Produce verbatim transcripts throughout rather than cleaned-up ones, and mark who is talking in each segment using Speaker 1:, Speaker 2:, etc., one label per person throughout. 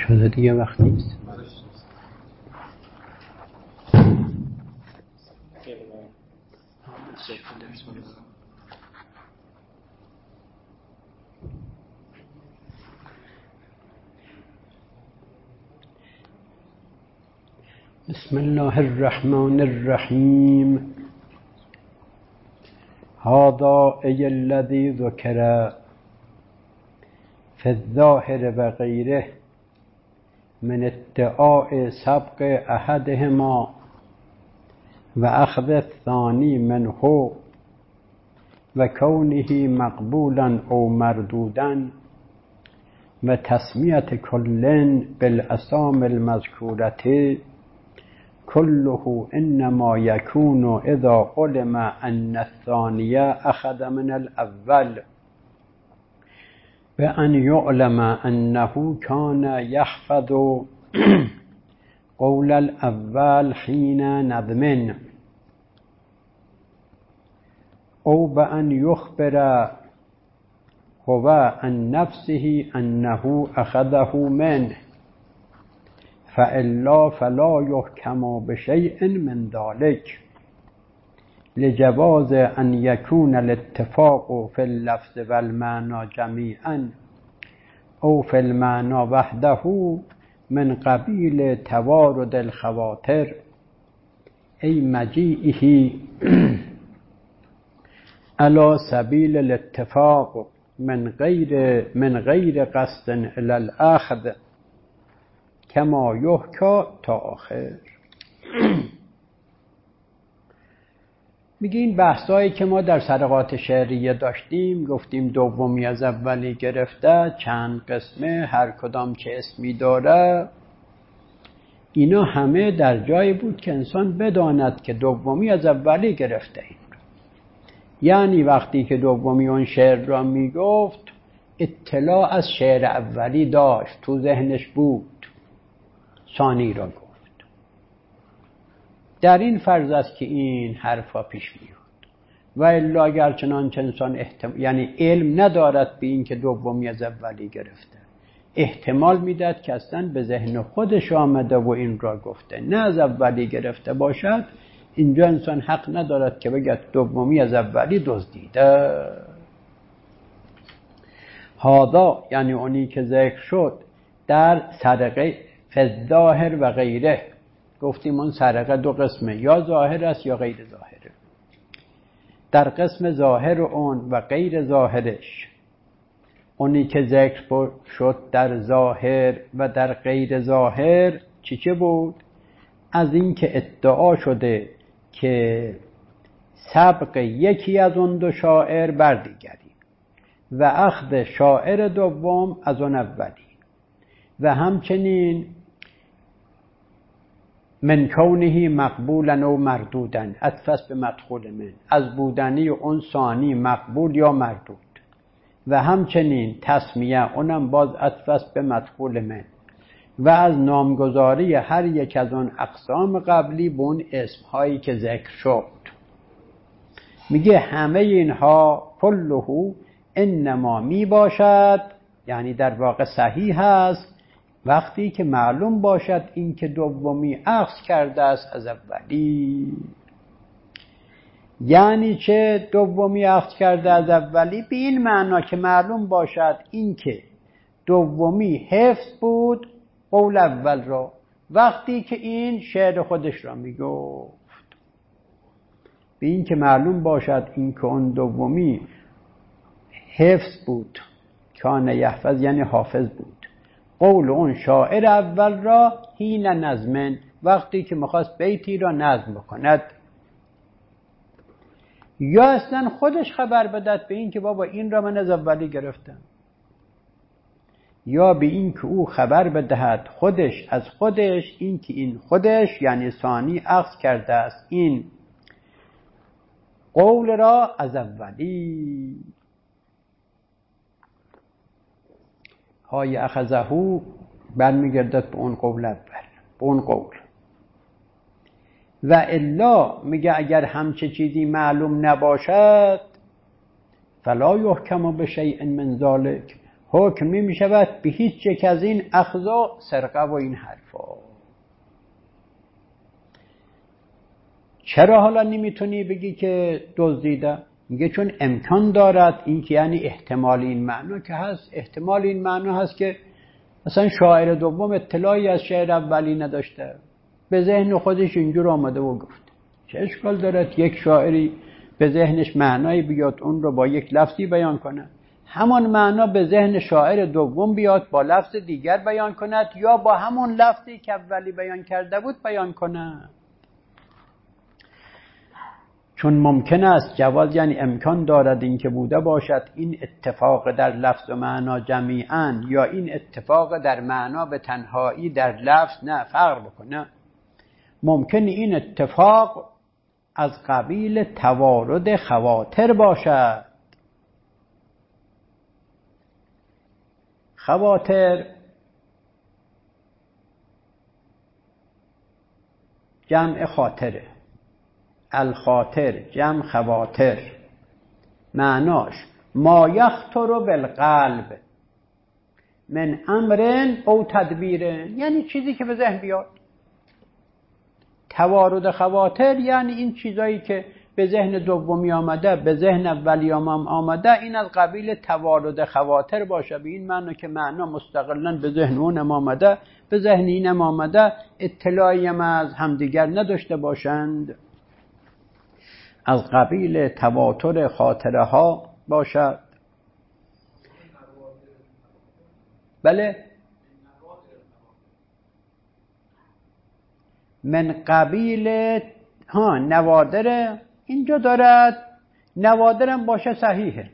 Speaker 1: شده دیگه وقت نیست. بسم الله الرحمن الرحیم. هذا ای الذی ذکر فی الظاهر و غیره من ادعاء سبق احدهما و اخذ الثانی منه و کونه مقبولا او مردودا و تسمیت کل بالاسام المذکورة كله انما يكون اذا علم ان الثاني اخذ من الاول بأن يعلم انه كان يحفظ قول الاول حين نظم او بأن يخبر هو عن نفسه انه اخذه منه فإلا فلا يحكم بشيء من ذلك لجواز أن يكون الاتفاق في اللفظ والمعنى جميعا أو في المعنى وحده من قبيل توارد الخواطر أي مجيئه على سبيل الاتفاق من غير من غير قصد إلى الأخذ کما یحکا تا آخر. میگه این بحثایی که ما در سرقات شعریه داشتیم، گفتیم دومی از اولی گرفته، چند قسمه، هر کدام که اسمی داره، اینا همه در جایی بود که انسان بداند که دومی از اولی گرفته این. یعنی وقتی که دومی اون شعر را میگفت اطلاع از شعر اولی داشت، تو ذهنش بود، ثانی را گفت. در این فرض است که این حرفا پیش میاد. و الا اگر چنانچه انسان احتمال یعنی علم ندارد به این که دومی از اولی گرفته، احتمال میداد که اصلا به ذهن خودش آمده و این را گفته، نه از اولی گرفته باشد، اینجا انسان حق ندارد که بگه دومی از اولی دزدیده. هذا یعنی اونی که ذکر شد در سرقه فالظاهر و غیره. گفتیم اون سرقه دو قسمه، یا ظاهر است یا غیر ظاهره. در قسم ظاهر اون و غیر ظاهرش، اونی که ذکر شد در ظاهر و در غیر ظاهر چی چه بود؟ از این که ادعا شده که سبق یکی از اون دو شاعر بر دیگری و اخذ شاعر دوم از اون اولی، و همچنین من کونه مقبولا و مردودن، عطف به مدخول من، از بودنی اون ثانی مقبول یا مردود، و همچنین تسمیه اونم باز عطف به مدخول من، و از نامگذاری هر یک از اون اقسام قبلی به اون اسمهایی که ذکر شد. میگه همه اینها کله انما می باشد، یعنی در واقع صحیح است وقتی که معلوم باشد این که دومی اخذ کرده است از اولی. یعنی چه دومی اخذ کرده از اولی؟ به این معنا که معلوم باشد این که دومی حفظ بود قول اول را وقتی که این شعر خودش را میگفت. به این که معلوم باشد این که اون دومی حفظ بود، کان یحفظ یعنی حافظ بود، قول اون شاعر اول را حین نظمن، وقتی که میخواست بیتی را نظم بکند، یا اصلا خودش خبر بدهد به این که بابا این را من از اولی گرفتم، یا به این که او خبر بدهد خودش از خودش این که این خودش یعنی ثانی اخذ کرده است این قول را از اولی. های اخذهو برمیگردد به اون قول اول، به اون قول. و الا میگه اگر همچه چیزی معلوم نباشد فلا یحکم بشیء من ذلک، حکم می شود به هیچ یک از این اخذا سرقه و این حرفا. چرا حالا نمیتونی بگی که دزدیده؟ میگه چون امکان دارد. این که یعنی احتمال این معنا که هست، احتمال این معنا هست که مثلا شاعر دوم اطلاعی از شعر اولی نداشته، به ذهن خودش اینجور آمده و گفت. چه اشکال دارد یک شاعری به ذهنش معنایی بیاد اون رو با یک لفظی بیان کنه، همان معنا به ذهن شاعر دوم بیاد با لفظ دیگر بیان کند، یا با همون لفظی که اولی بیان کرده بود بیان کنه. چون ممکن است جواز یعنی امکان دارد این که بوده باشد این اتفاق در لفظ و معنا جمیعاً، یا این اتفاق در معنا به تنهایی در لفظ نه فرق بکنه. ممکن این اتفاق از قبیل توارد خواطر باشد. خواطر جمع خاطره، الخاطر جمع خواطر، معناش ما یخطر بالقلب من امر او تدبیر، یعنی چیزی که به ذهن بیاد. توارد خواطر یعنی این چیزایی که به ذهن دومی آمده، به ذهن اولی هم آمده، این از قبیل توارد خواطر باشه. به این معنی که معنا مستقلاً به ذهن اونم آمده، به ذهن اینم آمده، اطلاعی هم از همدیگر نداشته باشند. از قبیل تواتر خاطره ها باشد. بله، من قبیل ها نوادر اینجا دارد، نوادرم باشه صحیحه.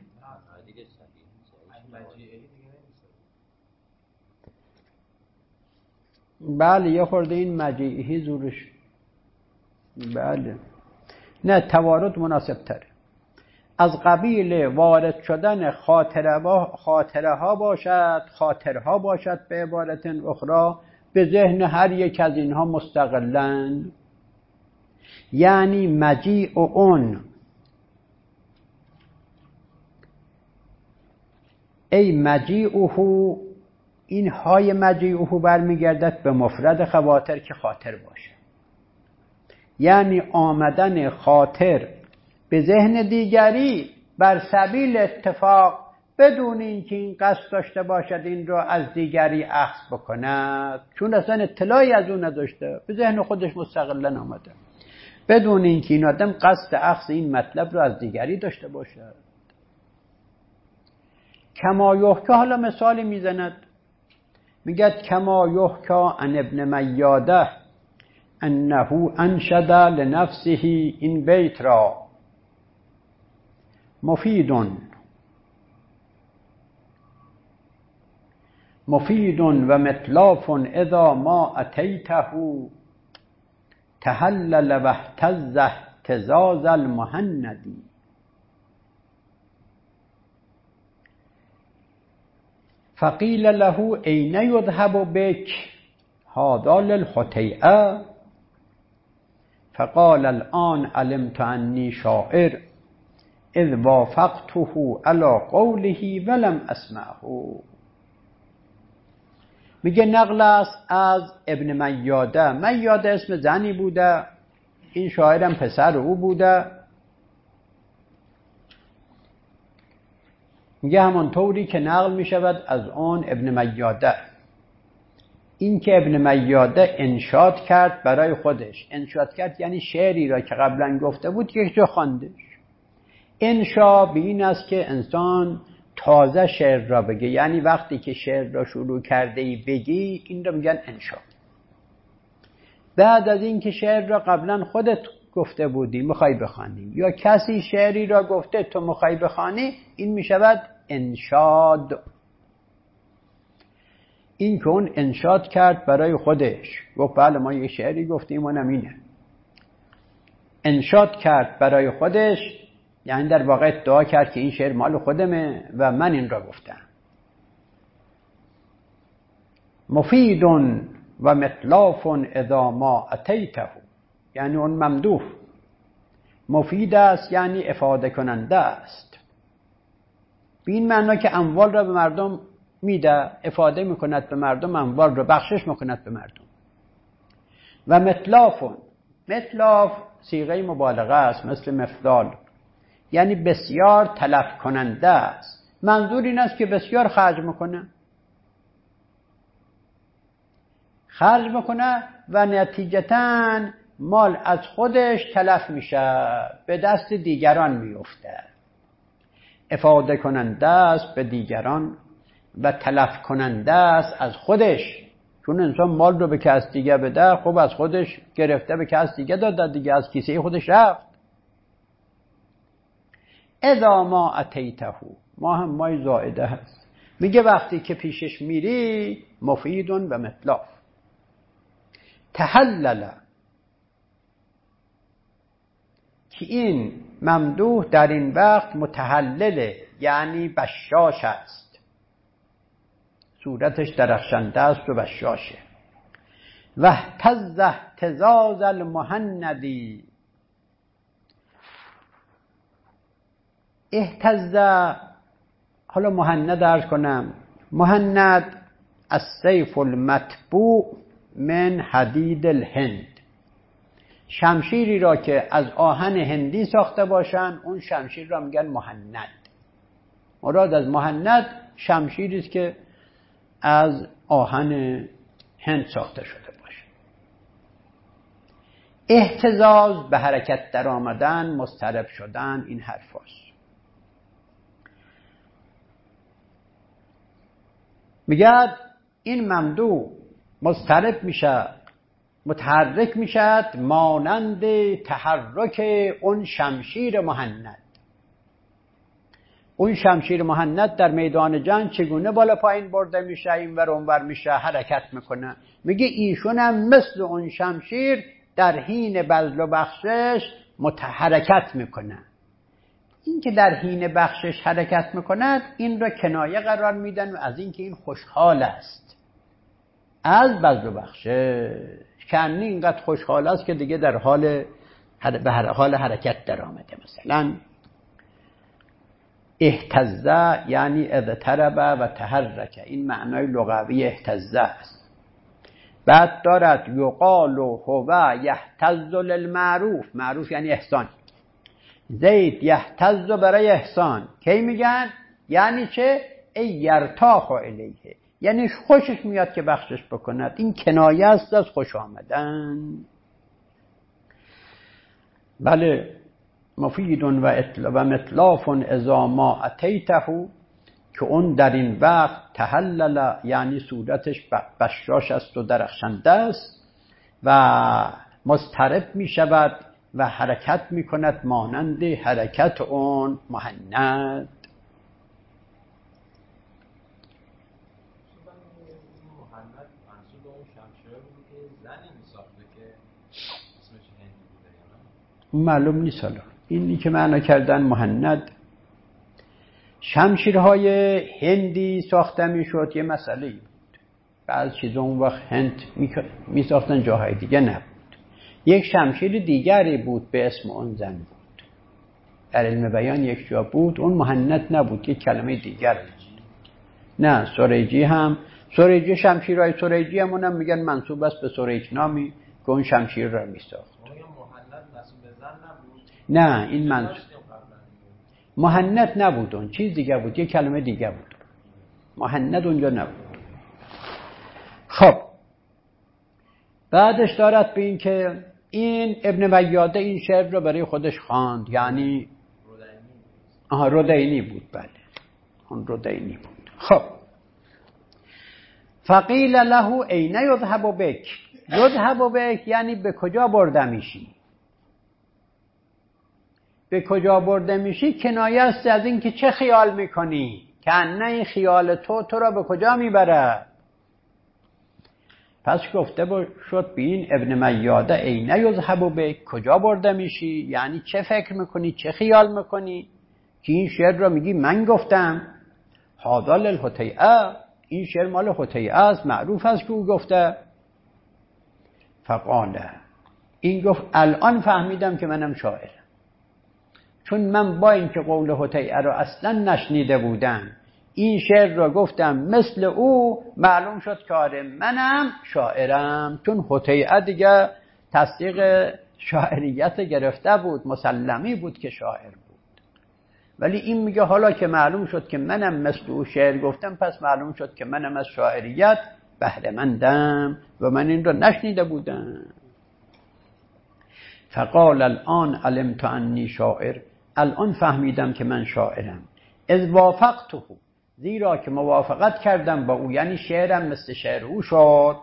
Speaker 1: بله یه خورده این مجیعی زورش. بله نه، توارد مناسب تره. از قبیل وارد شدن خاطره خاطره ها باشد، خاطرها باشد به عبارت اخرى، به ذهن هر یک از اینها مستقلاً. یعنی مجیع اون، ای مجیعه، این های مجیعه برمیگردد به مفرد خواطر که خاطر باشه. یعنی آمدن خاطر به ذهن دیگری بر سبیل اتفاق، بدون اینکه این قصد داشته باشد این رو از دیگری اخذ بکند، چون اصلا اطلاعی از اون نداشته، به ذهن خودش مستقلا آمده، بدون اینکه این آدم قصد اخذ این مطلب رو از دیگری داشته باشد. کما یحکا، حالا مثالی میزند، میگه کما یحکا عن ابن میاده انه انشد لنفسه این بیت را مفیدون مفید و مطلاف اذا ما اتیته تهلل و اهتز اهتزاز المهندی. فقیل له این یذهب بک هذا للحطیئه فقال الان علمت انی شاعر اذ وافقته علی قوله ولم اسمعه. میگه نقل است از ابن میاده. میاده اسم زنی بوده، این شاعرم پسر او بوده. میگه همانطوری که نقل میشود از اون ابن میاده، این که ابن میاده انشاد کرد برای خودش. انشاد کرد یعنی شعری را که قبلا گفته بود یک جا خواندش. انشا به این است که انسان تازه شعر را بگه، یعنی وقتی که شعر را شروع کرده ای بگی، این را میگن انشا. بعد از این که شعر را قبلا خودت گفته بودی میخوای بخوانی، یا کسی شعری را گفته تو میخوای بخوانی، این میشود انشاد. این که اون انشاد کرد برای خودش، گفت بله ما یه شعری گفتیم اونم اینه. انشاد کرد برای خودش یعنی در واقع ادعا کرد که این شعر مال خودمه و من این را گفتم. مفید و مطلاف اذا ما اتیته، یعنی اون ممدوح. مفید است یعنی افاده کننده است، به این معنا که اموال را به مردم میده، افاده میکند به مردم، اموال رو بخشش میکند به مردم. و متلافون، متلاف صیغه مبالغه است، مثل مفلال، یعنی بسیار تلف کننده است. منظور این است که بسیار خرج میکنه خرج میکنه و نتیجتاً مال از خودش تلف میشه، به دست دیگران میفته. افاده کننده است به دیگران و تلف کننده است از خودش. چون انسان مال رو به کس دیگه بده، خب از خودش گرفته به کس دیگه داده دیگه، از کیسه خودش رفت. اذا ما اتیته، ما هم مای زائده هست، میگه وقتی که پیشش میری، مفیدون و متلاف. تحلل، که این ممدوح در این وقت متحلله، یعنی بشاش است، صورتش درخشنده است و بشاشه. و اهتز اهتزاز المهندی، اهتز، حالا مهند عرض کنم. مهند السیف المطبوع من حدید الهند، شمشیری را که از آهن هندی ساخته باشن، اون شمشیر را میگن مهند. مراد از مهند شمشیری است که از آهن هند ساخته شده باشه. اهتزاز به حرکت در آمدن، مضطرب شدن، این حرف هست. میگه این ممدوح مضطرب میشه، متحرک میشد، مانند تحرک اون شمشیر مهند. اون شمشیر مهند در میدان جنگ چگونه بالا پایین برده میشه، این ور اون ور میشه، حرکت میکنه. میگه ایشون هم مثل اون شمشیر در حین بذل و بخشش متحرکت میکنه. این که در حین بخشش حرکت میکند، این را کنایه قرار میدن و از این که این خوشحال است از بذل و بخشش. کنی اینقدر خوشحال است که دیگه در حال به حال حرکت در آمده. مثلا اهتزه یعنی اضطرب و تحرک، این معنای لغوی اهتزه است. بعد دارد یقال هو یهتز للمعروف، معروف یعنی احسان. زید یهتز برای احسان، کی میگن؟ یعنی چه؟ ای یرتاح الیه، یعنی خوشش میاد که بخشش بکند. این کنایه است از خوش آمدن. بله، مفیدون و و متلافون اذا ما اتیته، که اون در این وقت تحلل، یعنی صورتش بشاش است و درخشنده است و مضطرب می شود و حرکت می کند مانند حرکت اون مهند. معلوم نیست. حالا اینی که معنا کردن مهند، شمشیرهای هندی ساخته میشد، یه مسئله بود. بعض چیزا اون وقت هند می ساختن، جاهای دیگه نبود. یک شمشیر دیگری بود به اسم اون زن بود. در علم بیان یک جا بود، اون مهند نبود، یک کلمه دیگر بود. نه، سریجی هم، سریجی شمشیرهای سریجی همون هم میگن منسوب است به سریج نامی که اون شمشیر را می ساخت. نه، این منسوب مهند نبود، اون چیز دیگه بود، یک کلمه دیگه بود. مهند اونجا نبود. خب بعدش دارد به این که این ابن میاده این شعر رو برای خودش خواند، یعنی آها رودینی بود. بله، اون رودینی بود. خب فقیل له این یذهب بک، یذهب بک یعنی به کجا برده میشی. به کجا برده میشی کنایه است از این که چه خیال میکنی، که نه این خیال تو تو را به کجا میبره. پس گفته شد به این ابن میاده این یذهب بک، کجا برده میشی، یعنی چه فکر میکنی، چه خیال میکنی که این شعر را میگی من گفتم. هذا للحطیئه، این شعر مال حطیئه است، معروف است که او گفته. فقاله، این گفت الان فهمیدم که منم شاعرم، چون من با اینکه قول حطیئه را اصلا نشنیده بودم، این شعر را گفتم مثل او، معلوم شد کار منم شاعرم. چون حطیئه دیگه تصدیق شاعریت گرفته بود، مسلمی بود که شاعر بود. ولی این میگه حالا که معلوم شد که منم مثل او شعر گفتم، پس معلوم شد که منم از شاعریت بهره مندم و من این را نشنیده بودم. فقال الان علمت انی شاعر، الان فهمیدم که من شاعرم. اذ وافقته، زیرا که موافقت کردم با او، یعنی شعرم مثل شعر او شد.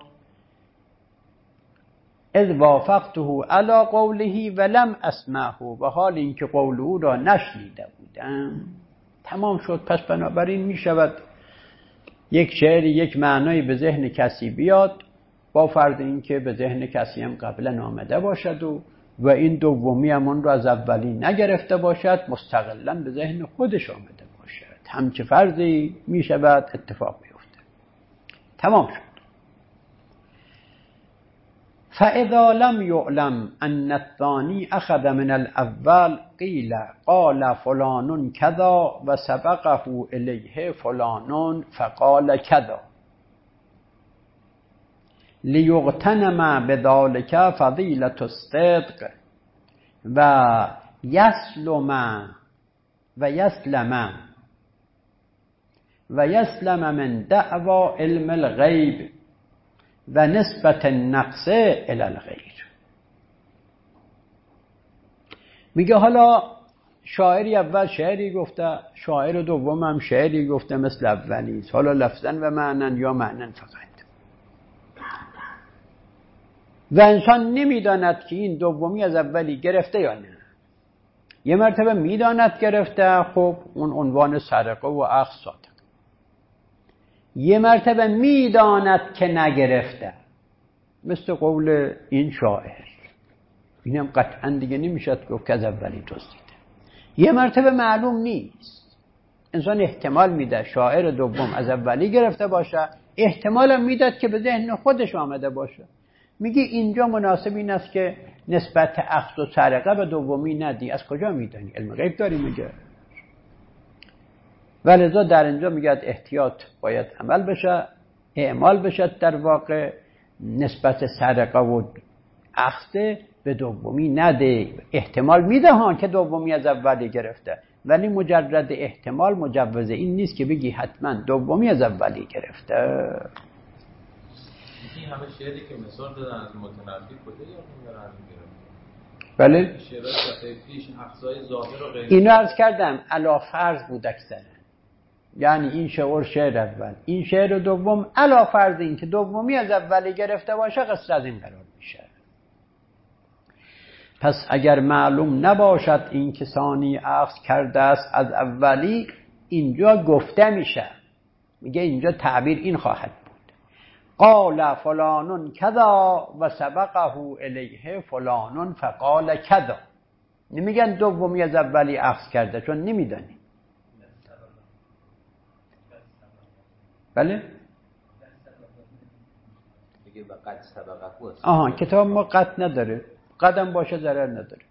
Speaker 1: اذ وافقته علی قوله ولم اسمعه، و حال اینکه قول او را نشنیده بودم. تمام شد. پس بنابراین می شود یک شعر یک معنای به ذهن کسی بیاد، با فرض اینکه به ذهن کسی هم قبلا آمده باشد و و این دومی هم اون رو از اولی نگرفته باشد، مستقلا به ذهن خودش آمده باشد. همچه فرضی می شود اتفاق بیفته. تمام شد. فاذا لم يعلم ان الثاني اخذ من الاول قیل قال فلان كذا و سبقه الیه فلان فقال كذا لیغتنم بذلك فضیلة الصدق و یسلم و یسلم و یسلم من دعوى علم الغیب و نسبت النقص الی الغیر. میگه حالا شاعری اول شعری گفته، شاعر دوم هم شعری گفته مثل اولی، حالا لفظاً و معنن یا معنن فقط. و انسان نمیداند که این دومی از اولی گرفته یا نه. یه مرتبه میداند گرفته، خب اون عنوان سرقه و اخذ صادق. یه مرتبه میداند که نگرفته، مثل قول این شاعر. اینم قطعا دیگه نمیشد گفت که از اولی دزدیده. یه مرتبه معلوم نیست. انسان احتمال میده شاعر دوم از اولی گرفته باشه، احتمالم میداد که به ذهن خودش آمده باشه. میگه اینجا مناسب این است که نسبت اخذ و سرقه به دومی ندی. از کجا میدانی؟ علم غیب داری میگه. ولذا در اینجا میگه احتیاط باید عمل بشه، اعمال بشه. در واقع نسبت سرقه و اخذ به دومی نده. احتمال میده ها که دومی از اولی گرفته، ولی مجرد احتمال مجوز این نیست که بگی حتما دومی از اولی گرفته.
Speaker 2: این همه شعری که مثال دادن از متنفی کجا یادم میاد؟
Speaker 1: بله
Speaker 2: شعرهای صفحه پیش اقصای ظاهر و غیر.
Speaker 1: اینو عرض کردم علا فرض بود اکثر. یعنی این شعر شعر اول، این شعر دوم، علا فرض این که دومی از اولی گرفته باشه، قصه از این قرار میشه. پس اگر معلوم نباشد این کسانی اخذ کرده است از اولی، اینجا گفته میشه. میگه اینجا تعبیر این خواهد بود: قال فلان کذا و سبقه الیه فلان فقال کذا. نمیگن دومی از اولی اخذ کرده، چون نمیدانی. بله؟
Speaker 2: میگه قد سبقه.
Speaker 1: آها، کتاب ما قد نداره، قدم باشه ضرر نداره.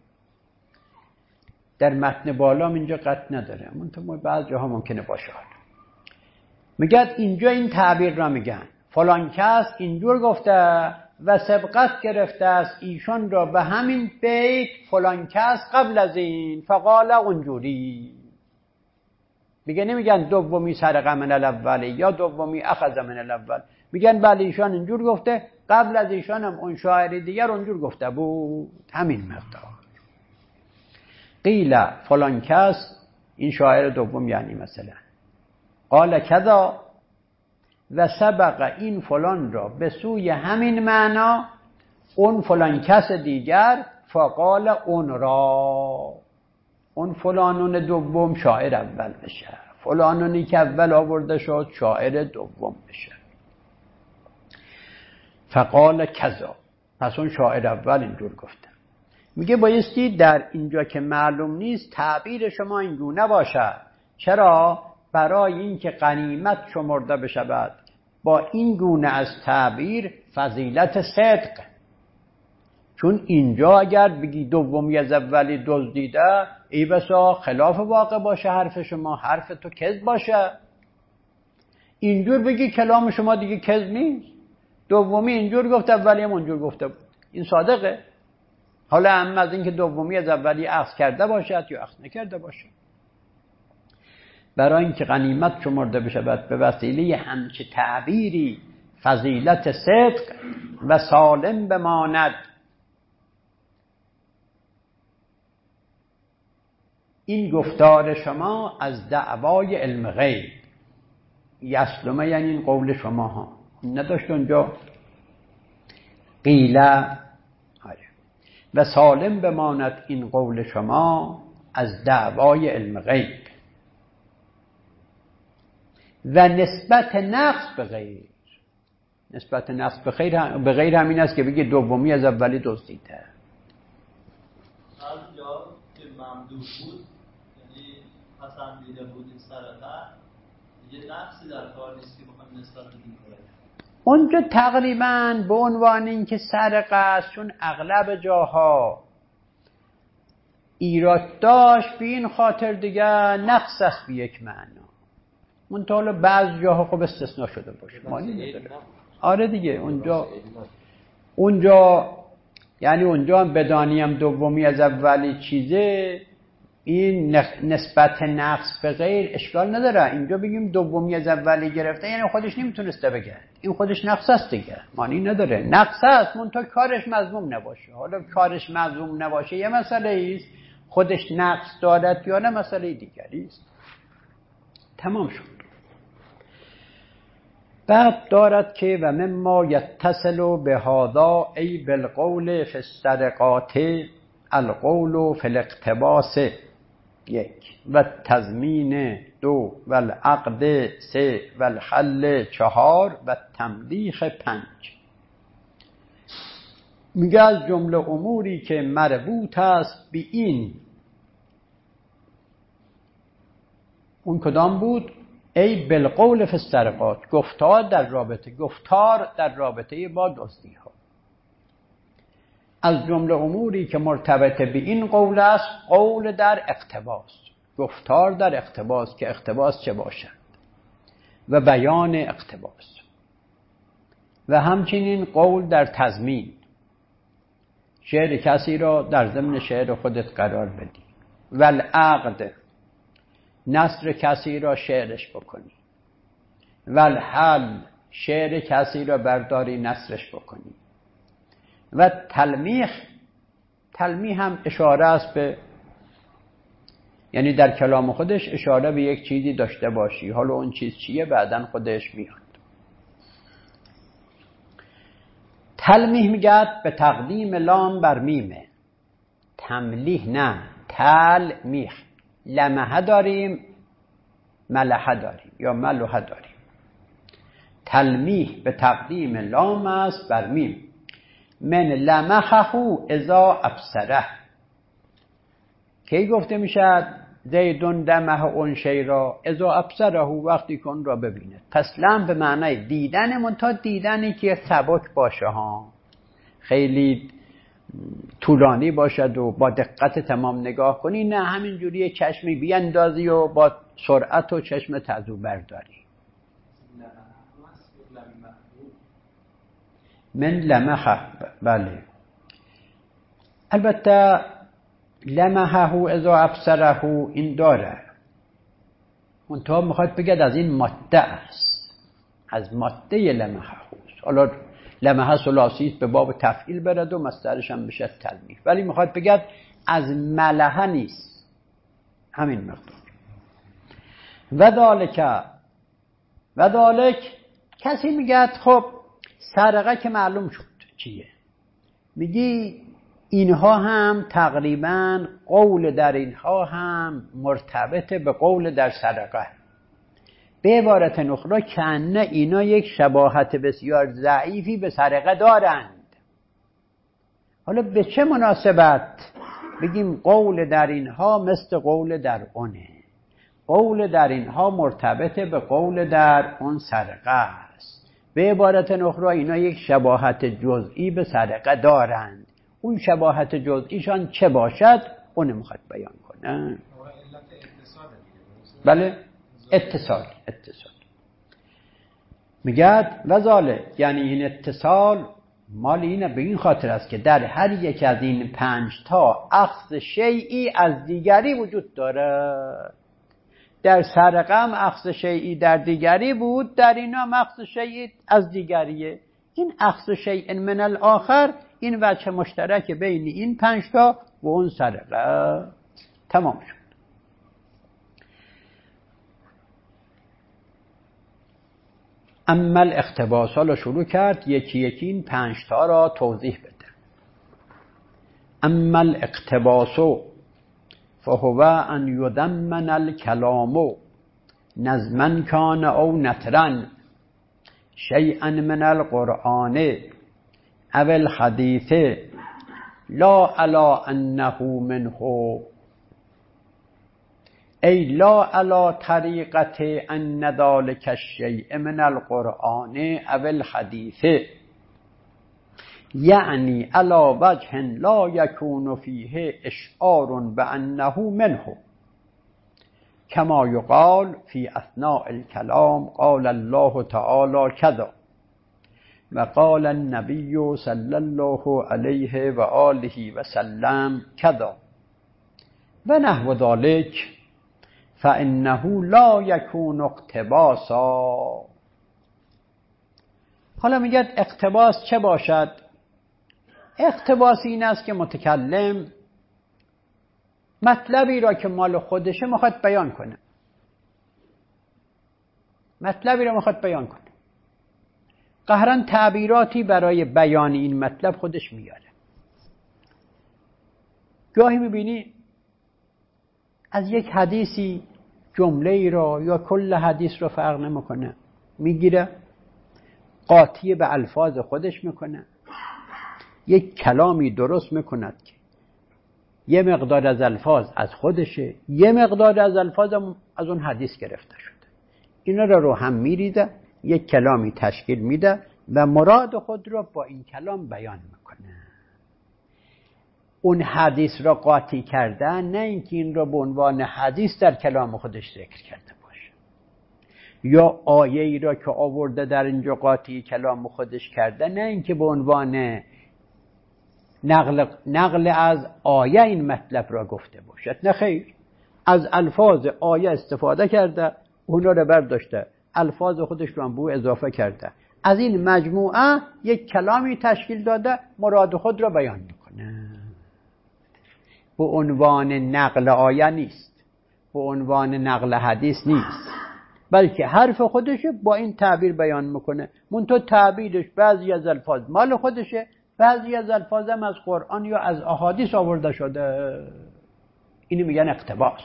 Speaker 1: در متن بالام اینجا قد نداره، منتها بعض جاها ممکنه باشه. میگه اینجا این تعبیر را میگن فلان کس اینجور گفته و سبقت گرفته است ایشان را به همین بیت فلان کس قبل از این فقال اونجوری. میگه نمیگن دومی سرقه من الاولی یا دومی اخذ من الاول، میگن بله ایشان اینجور گفته، قبل از ایشان هم اون شاعر دیگر اونجور گفته بود. همین مقدار. قیل فلان کس، این شاعر دوم یعنی مثلا قال کذا و سبق این فلان را به سوی همین معنا اون فلان کس دیگر فقال اون را. اون فلانون دوم شاعر اول بشه، فلانونی که اول آورده شد شاعر دوم بشه. فقال کذا، پس اون شاعر اول اینجور گفته. میگه بایستی در اینجا که معلوم نیست تعبیر شما اینگونه باشه. چرا؟ برای اینکه غنیمت شمرده بشود با این گونه از تعبیر فضیلت صدق. چون اینجا اگر بگی دومی از اولی دزدیده، ای بسا خلاف واقع باشه حرف شما، حرف تو کذب باشه. اینجور بگی کلام شما دیگه کذب نیست. دومی اینجور گفت، اولی هم اونجور گفته بود. این صادقه. حالا هم از اینکه دومی از اولی اخذ کرده باشد یا اخذ نکرده باشد. برای اینکه غنیمت شمرده بشه به وسیله همچه تعبیری فضیلت صدق و سالم بماند. این گفتار شما از دعوای علم غیب. یسلمه یعنی این قول شما ها نداشت اونجا قیله و سالم بماند این قول شما از دعوای علم غیب و نسبت نقص به غیر. نسبت نقص به غیر به غیر همین است که بگه دومی از اولی دزدیده.
Speaker 3: هر جا که ممدوح بود یعنی پسندیده بود این سرقه یه نقصی در کار نیست که بخوایم نسبت بدیم.
Speaker 1: اونجا تقریبا به عنوان این که سرقه است، چون اغلب جاها ایراد داشت به این خاطر دیگه نقص است به یک معنا. منتها بعض جاها خب استثناء شده باشه معنی نداره. آره دیگه اونجا اونجا یعنی اونجا هم بدانیم دومی از اولی چیزه، این نسبت نقص به غیر اشکال نداره. اینجا بگیم دومی از اولی گرفته یعنی خودش نمیتونسته بگه، این خودش نقص است دیگه، معنی نداره. نقص است منتها کارش مذموم نباشه. حالا کارش مذموم نباشه یه مسئله است، خودش نقص دارد یا نه مسئله دیگری است. تمام شد. بعد دارد که و مما یتصل بهذا ای بالقول فی السرقات القول فی الاقتباس یک و تضمین دو و العقد سه و الحل چهار و تملیخ پنج. میگه از جمله اموری که مربوط است به این، اون کدام بود؟ ای بالقول فی السرقات، گفتار در رابطه گفتار در رابطه با دزدی ها. از جمله اموری که مرتبط به این قول است قول در اقتباس، گفتار در اقتباس که اقتباس چه باشد و بیان اقتباس، و همچنین قول در تضمین، شعر کسی را در ضمن شعر خودت قرار بدی، و العقد، نثر کسی را شعرش بکنی، و الحل، شعر کسی را برداری نثرش بکنی، و تلمیخ، تلمیح هم اشاره است به، یعنی در کلام خودش اشاره به یک چیزی داشته باشی، حالا اون چیز چیه بعدن خودش میاد. تلمیح میگه به تقدیم لام بر میمه، تملیح نه، تلمیح. لمحه داریم ملحه داریم یا ملحه داریم. تلمیح به تقدیم لام است بر میم. من لمحه اذا ابصره، کی گفته میشد زیدون دمه اون شی را اذا ابصره، وقتی که اون را ببینه. پس لم به معنای دیدن، منتها دیدنی که سبک باشه ها، خیلی طولانی باشد و با دقت تمام نگاه کنی، نه همینجوری چشمی بیاندازی و با سرعت و چشم تزو برداری. من لمحه، بله البته لمحه اذا ابصره این داره، منتها میخواد بگد از این ماده است، از ماده لمحه است. حالا لمحه ثلاثی است به باب تفعیل برد و مصدرش هم بشه تلمیح، ولی میخواد بگد از ملحه نیست، همین مقدار. و ذالک، و ذالک کسی میگد خب سرقه که معلوم شد چیه، میگی اینها هم تقریبا قول در اینها هم مرتبط به قول در سرقه. به عبارت اخرى کنه اینا یک شباهت بسیار ضعیفی به سرقه دارند. حالا به چه مناسبت بگیم قول در اینها مثل قول در اونه؟ قول در اینها مرتبط به قول در اون سرقه است. به عبارت اخرى اینا یک شباهت جزئی به سرقه دارند. اون شباهت جزئیشان چه باشد اون میخواد بیان کنه. بله اتصال، اتصال. میگه وزاله، یعنی این اتصال مال اینه، به این خاطر است که در هر یک از این پنج تا اخذ شیئی از دیگری وجود داره. در سرقم اخذ شیئی در دیگری بود، در اینا اخذ شیئی از دیگریه. این اخذ شیء من الاخر این وجه مشترک بین این پنج تا و اون سرقه. تمام شد. اما الاقتباس ها رو شروع کرد، یکی یکی این پنج تا را توضیح بده. اما الاقتباس فهو ان یضمن الکلام نظما کان او نثرا شیئا من القرآن او الحدیث لا علی انه منه، ای لا علی طریقة ان ذلك الشیء من القرآن او الحدیث، یعنی علی وجه لا یکون فیه اشعار بانه منه، کما یقال فی اثناء الکلام قال الله تعالی کذا و قال النبی صلی الله علیه و آله و سلم کذا و نحو ذلک، فانه لا یکون اقتباسا. حالا میگه اقتباس چه باشد؟ اقتباس این است که متکلم مطلبی را که مال خودشه میخواد بیان کنه، مطلبی را میخواد بیان کنه، قهرن تعبیراتی برای بیان این مطلب خودش میاره. گاهی میبینی از یک حدیثی جمله ای را یا کل حدیث را فرق نمیکنه، میگیره قاطی به الفاظ خودش میکنه، یک کلامی درست میکند که یه مقدار از الفاظ از خودشه، یه مقدار از الفاظ از اون حدیث گرفته شده. اینا را رو هم میریزه، یک کلامی تشکیل میده و مراد خود را با این کلام بیان میکنه. اون حدیث را قاطی کردن، نه اینکه این را به عنوان حدیث در کلام خودش ذکر کرده باشه، یا آیه ای را که آورده در اینجا قاطی کلام خودش کرده، نه اینکه به عنوان نقل, نقل از آیه این مطلب را گفته باشد، نه خیر، از الفاظ آیه استفاده کرده، اونا را برداشته، الفاظ خودش رو هم به اضافه کرده، از این مجموعه یک کلامی تشکیل داده، مراد خود را بیان میکنه. به عنوان نقل آیه نیست، به عنوان نقل حدیث نیست، بلکه حرف خودشه با این تعبیر بیان میکنه. منتها تعبیرش بعضی از الفاظ مال خودشه، بعضی از الفاظ هم از قرآن یا از احادیث آورده شده. اینو میگن اقتباس.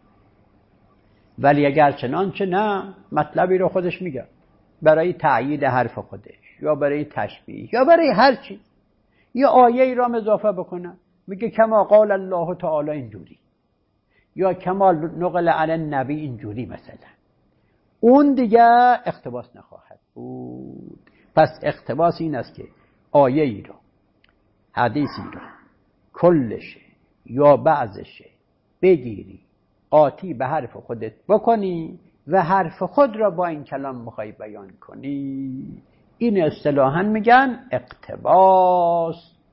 Speaker 1: ولی اگر چنانچه نه، مطلبی رو خودش میگه برای تأیید حرف خودش یا برای تشبیه یا برای هر چی، یا آیه ای را اضافه بکنه، میگه کما قال الله تعالی اینجوری، یا کما نقل عن النبی اینجوری مثلا، اون دیگه اقتباس نخواهد بود. پس اقتباس این است که آیه ای رو، حدیثی رو، کلشه یا بعضشه بگیری، قاطی به حرف خودت بکنی و حرف خود را با این کلام میخوای بیان کنی. این اصطلاحاً میگن اقتباس.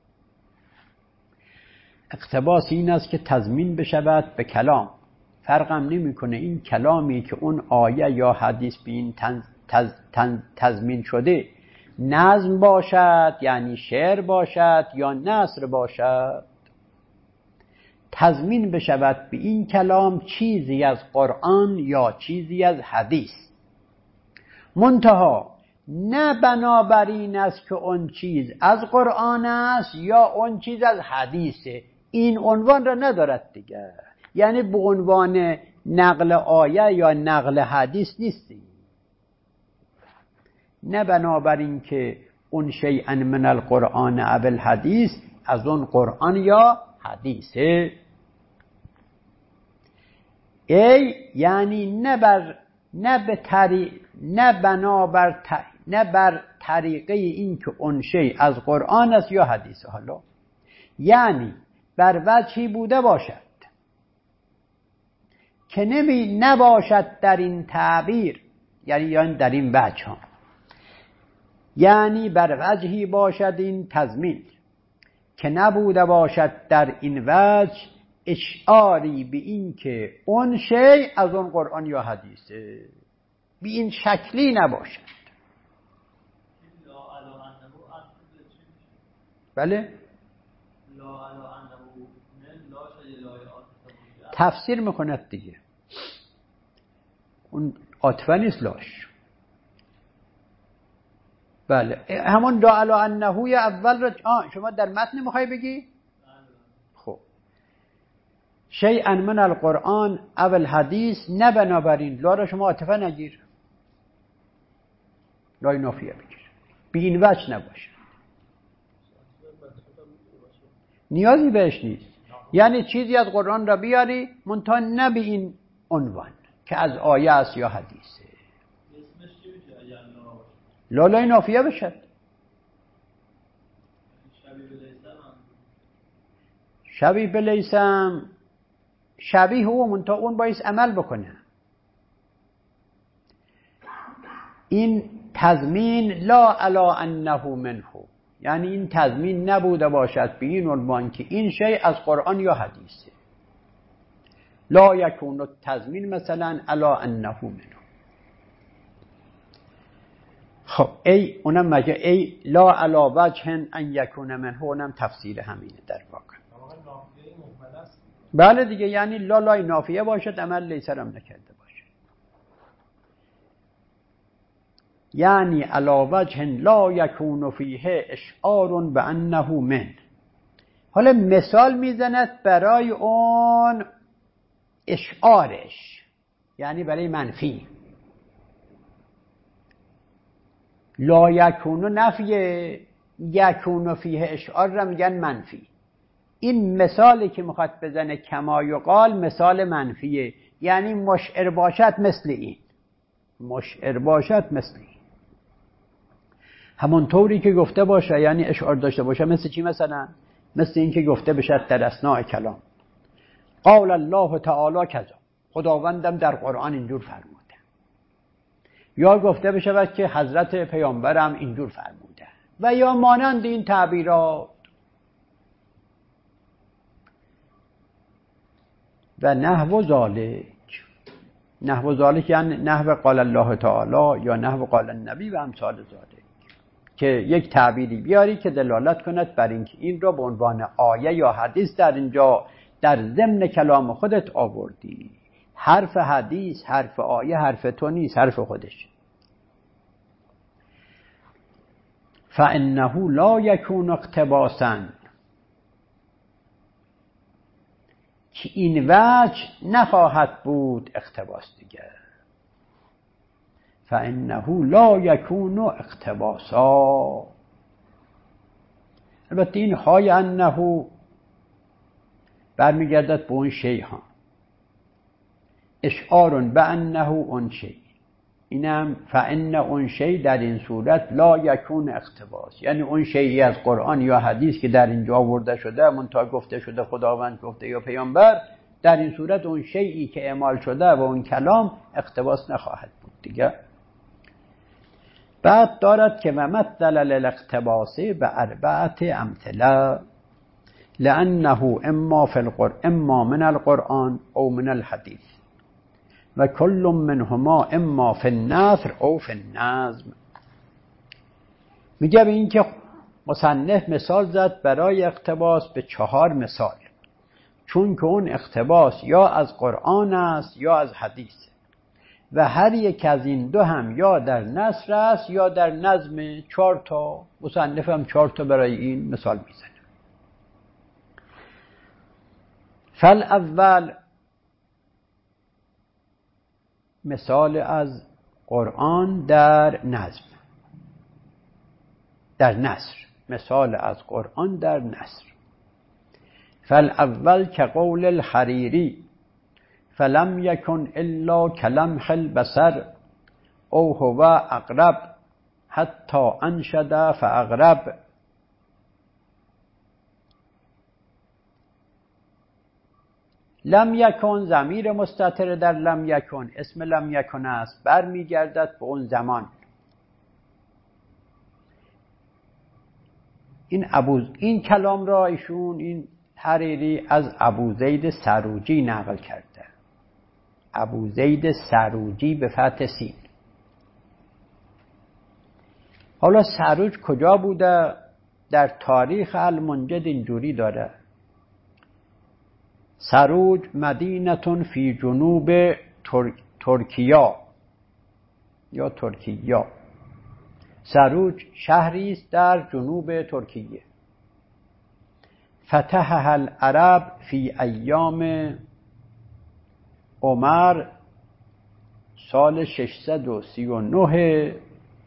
Speaker 1: اقتباس این است که تضمین بشود به کلام، فرقم نمیکنه این کلامی که اون آیه یا حدیث به این تز، تز، تز، تضمین شده نظم باشد، یعنی شعر باشد، یا نثر باشد، تضمین بشود به این کلام چیزی از قرآن یا چیزی از حدیث، منتها نه بنابراین است که اون چیز از قرآن است یا اون چیز از حدیثه، این عنوان را ندارد دیگه، یعنی به عنوان نقل آیه یا نقل حدیث نیستی، نه بنابراین که اون شیئا من القرآن او الحدیث از اون قرآن یا حدیثه، ای یعنی نه بر نه به طریق نه بنابر نه بر طریقه این که اون شی از قرآن است یا حدیث، حالا یعنی بر وجهی بوده باشد که نمی نباشد در این تعبیر، یعنی یعنی در این وجه ها یعنی بر وجهی باشد این تضمین که نبوده باشد در این وجه اشعاری به این که اون شی از اون قرآن یا حدیثه، به این شکلی نباشد. بله تفسیر میکند دیگه، اون عاطفه نیست لاش. بله همون لا علی انه اول را آه شما در متن میخوای بگی؟ خب شیئا من القرآن اول حدیث، نه بنابراین لا را شما عاطفه نگیر، لای نافیه بگیر، به این وجه نباشه، نیازی بهش نیست. یعنی چیزی از قرآن را بیاری منتها نه به این عنوان که از آیه است یا حدیثه. لا لای نافیه بشد. شبیه به لیسم شبیه او منتها اون باید عمل بکنه. این تضمین لا علی انه منه، یعنی این تضمین نبوده باشد به این عنوان که این شی از قرآن یا حدیثه. لا یکون التضمین مثلا علی انه منه. خب ای اونم مگه ای لا علی وجه ان یکون منه، اونم تفسیر همینه در واقع. بله دیگه، یعنی لا لای نافیه باشد، عمل لیسر هم نکرده باشه. یعنی علی وجه لا یکون فیه اشعار بانه من. حالا مثال میزند برای اون اشعارش، یعنی برای منفی. لا یکون نفیه، یکون فیه اشعار را میگن منفی. این مثالی که میخواد بزنه کما یقال مثال منفیه، یعنی مشعر باشد مثل این، مشعر باشد مثل این، همون طوری که گفته باشه، یعنی اشعار داشته باشه. مثل چی مثلا؟ مثل این که گفته بشد در اثناء کلام قال الله تعالی کذا، خداوندم در قرآن اینجور فرموده، یا گفته بشود که حضرت پیامبرم اینجور فرموده، و یا مانند این تعبیرات. و نحو ذالک، نحو ذالک یعنی نحو قال الله تعالی یا نحو قال النبی و امثال ذالک، که یک تعبیری بیاری که دلالت کند بر اینکه این را به عنوان آیه یا حدیث در اینجا در ضمن کلام خودت آوردی. حرف حدیث، حرف آیه، حرف تو نیست، حرف خودش. فانه لا یکون اقتباسا، که این وجه نخواهد بود اقتباس دیگر. فانه لا یکون اقتباسا. البته این های انه برمیگردد به اون شی ها، اشعار به انه اون شی، اینم فان اون شی در این صورت لا یکون اقتباس، یعنی اون شیئی از قرآن یا حدیث که در اینجا آورده شده، منتها گفته شده خداوند گفته یا پیامبر، در این صورت اون شیئی که اعمال شده و اون کلام اقتباس نخواهد بود دیگه. بعد دارد که و مثل للاقتباس به اربعه امثله، لانه اما فی القرآن اما من القرآن او من الحدیث و کل منهما اما فی النثر او فی النظم. میگه به این که مصنف مثال زد برای اقتباس به چهار مثال، چون که اون اقتباس یا از قرآن است یا از حدیث، و هر یک از این دو هم یا در نثر است یا در نظم. چهار تا مصنف هم چهار تا برای این مثال میزنه. فالاول مثال از قرآن در نظم، در نثر، مثال از قرآن در نثر. فالاول که قول الحریری فلم یکن الا کلمح البصر او هو اقرب حتی انشد فاقرب. لم یکن ضمیر مستتر در لم یکن، اسم لم یکن است، برمیگردد به اون زمان. این ابو این کلام را ایشون این حریری از ابوزید سروجی نقل کرده. ابوزید سروجی به فتح سین. حالا سروج کجا بوده؟ در تاریخ المنجد اینجوری داره: سروج مدینتون فی جنوب تر... ترکیه یا ترکیه. سروج شهری است در جنوب ترکیه. فتحها العرب فی ایام عمر سال ششصد و سی و نه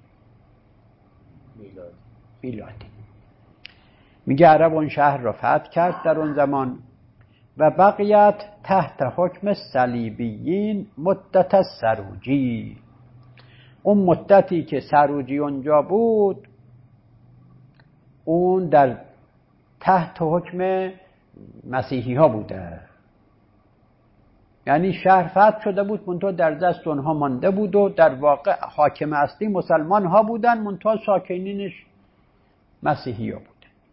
Speaker 1: میلادی. میگه عرب اون شهر را فتح کرد در اون زمان و بقیت تحت حکم صلیبیین مدت سروجی. اون مدتی که سروجی اونجا بود اون در تحت حکم مسیحی ها بوده، یعنی شهر فتح شده بود منتها در دست اونها مانده بود و در واقع حاکم اصلی مسلمان ها بودن منتها ساکنینش مسیحی ها بودن.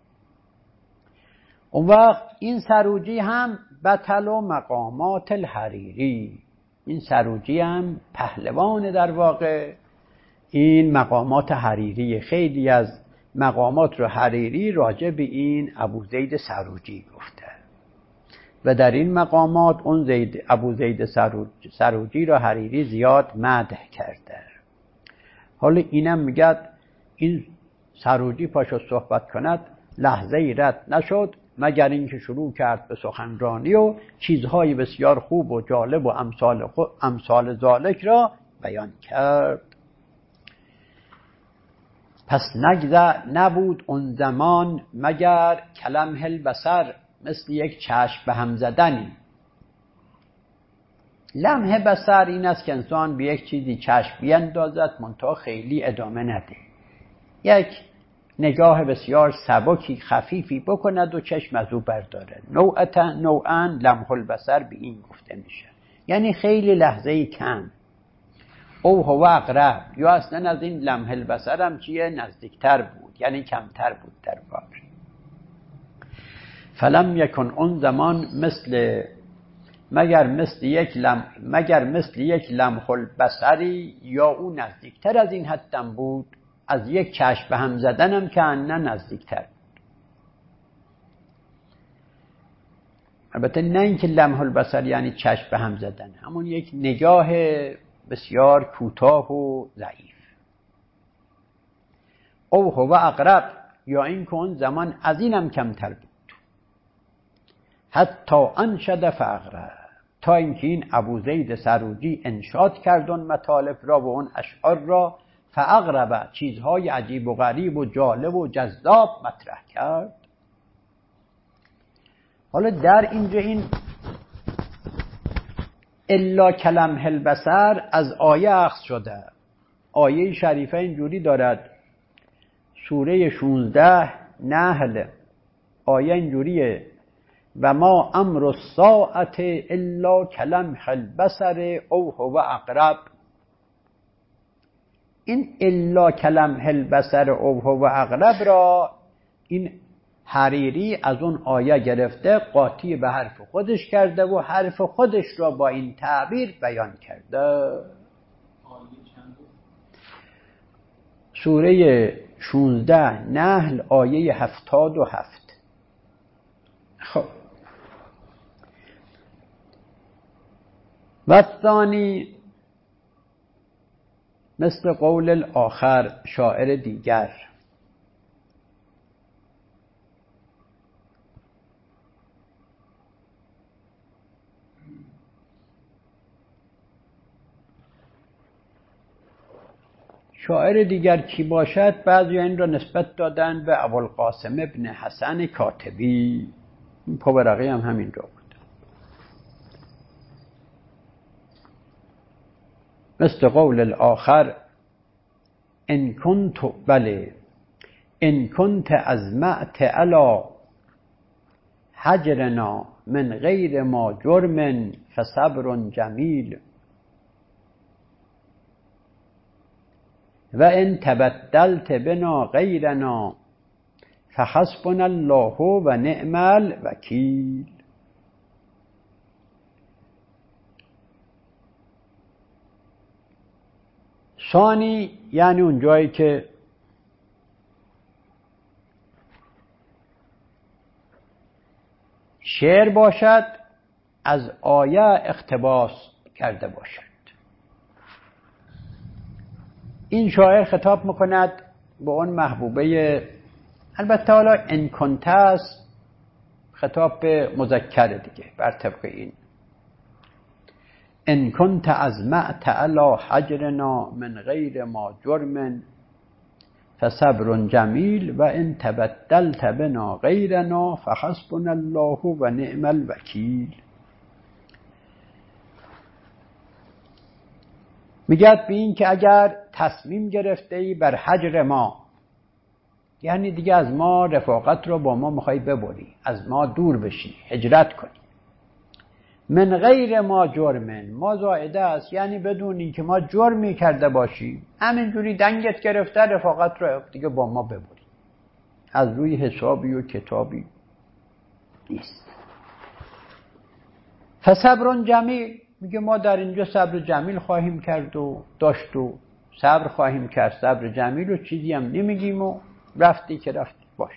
Speaker 1: اون وقت این سروجی هم بطل و مقامات الحریری، این سروجی هم پهلوان در واقع این مقامات حریری. خیلی از مقامات رو حریری راجع به این ابوزید سروجی گفته و در این مقامات اون زید ابوزید سروجی رو حریری زیاد مدح کرده. حالا اینم میگه این سروجی پاشو صحبت کند لحظه ای رد نشد مگر اینکه شروع کرد به سخنرانی و چیزهای بسیار خوب و جالب و امثال امثال ذالک را بیان کرد. پس نگذر نبود اون زمان مگر کلمح البصر، مثل یک چشم به هم زدنی. لمح بصر این است که انسان به یک چیزی چشم بیندازد منتها خیلی ادامه نده، یک نگاه بسیار سبکی خفیفی بکند و چشم از او برداره. نوعا نوعا لمح البصر به این گفته میشه، یعنی خیلی لحظه کم. او هو اقرب، یا اصلا از این لمح البصر هم چیه؟ نزدیکتر بود، یعنی کمتر بود در واقع. فلم یکن اون زمان مثل مگر مثل یک لم مگر مثل یک لمح البصری، یا او نزدیکتر از این حدم بود، از یک چشم به هم زدنم که نه نزدیکتر بود. البته نه اینکه لمح البصر یعنی چشم به هم زدن، همون یک نگاه بسیار کوتاه و ضعیف. او هو اقرب، یا این که اون زمان از اینم کمتر بود. حتی انشد فاغرب، تا اینکه این ابوزید سروجی انشاد کرد اون مطالب را و اون اشعار را، فاغرب، چیزهای عجیب و غریب و جالب و جذاب مطرح کرد. حالا در اینجا این الا کلمح البصر از آیه اخذ شده. آیه شریفه اینجوری دارد، سوره شانزده نحل، آیه اینجوریه: و ما امر الساعت الا کلمح البصر او هو اقرب. این الا کلمح البصر او هو اقرب را این حریری از اون آیه گرفته، قاطی به حرف خودش کرده و حرف خودش را با این تعبیر بیان کرده. سوره شانزده نحل آیه هفتاد و هفت. خب و الثانی مثل قول الاخر، شاعر دیگر: شاعر دیگر کی باشد؟ بعضی این را نسبت دادن به ابوالقاسم ابن حسن کاتبی. این پاورقی هم همین را بود. مثل قول الاخر: ان کنت بله ان کنت ازمعت علی حجرنا من غیر ما جرم فصبر جمیل و ان تبدلت بنا غیرنا فحسبنا الله و نعم الوکیل. ثانی یعنی اون جایی که شعر باشد از آیه اقتباس کرده باشد. این شاعر خطاب میکند به اون محبوبه، البته حالا ان کنت است خطاب به مذکر دیگه بر طبق این، ان کنت ازمعت علی حجرنا من غیر ما جرم فصبر جمیل و ان تبدلت بنا غیرنا فحسبنا الله و نعم الوکیل. میگه به این که اگر تصمیم گرفته ای بر حجر ما، یعنی دیگه از ما رفاقت رو با ما میخوای ببری، از ما دور بشی، هجرت کنی، من غیر ما جرمن، ما زائده است یعنی بدون این که ما جرمی کرده باشیم، همینجوری دنگت گرفته رفاقت رو دیگه با ما ببری، از روی حسابی و کتابی نیست. فصبر جمیل، میگه ما در اینجا صبر جمیل خواهیم کرد و داشت و صبر خواهیم کرد، صبر جمیل و چیزی هم نمیگیم و رفتی که رفتی باش.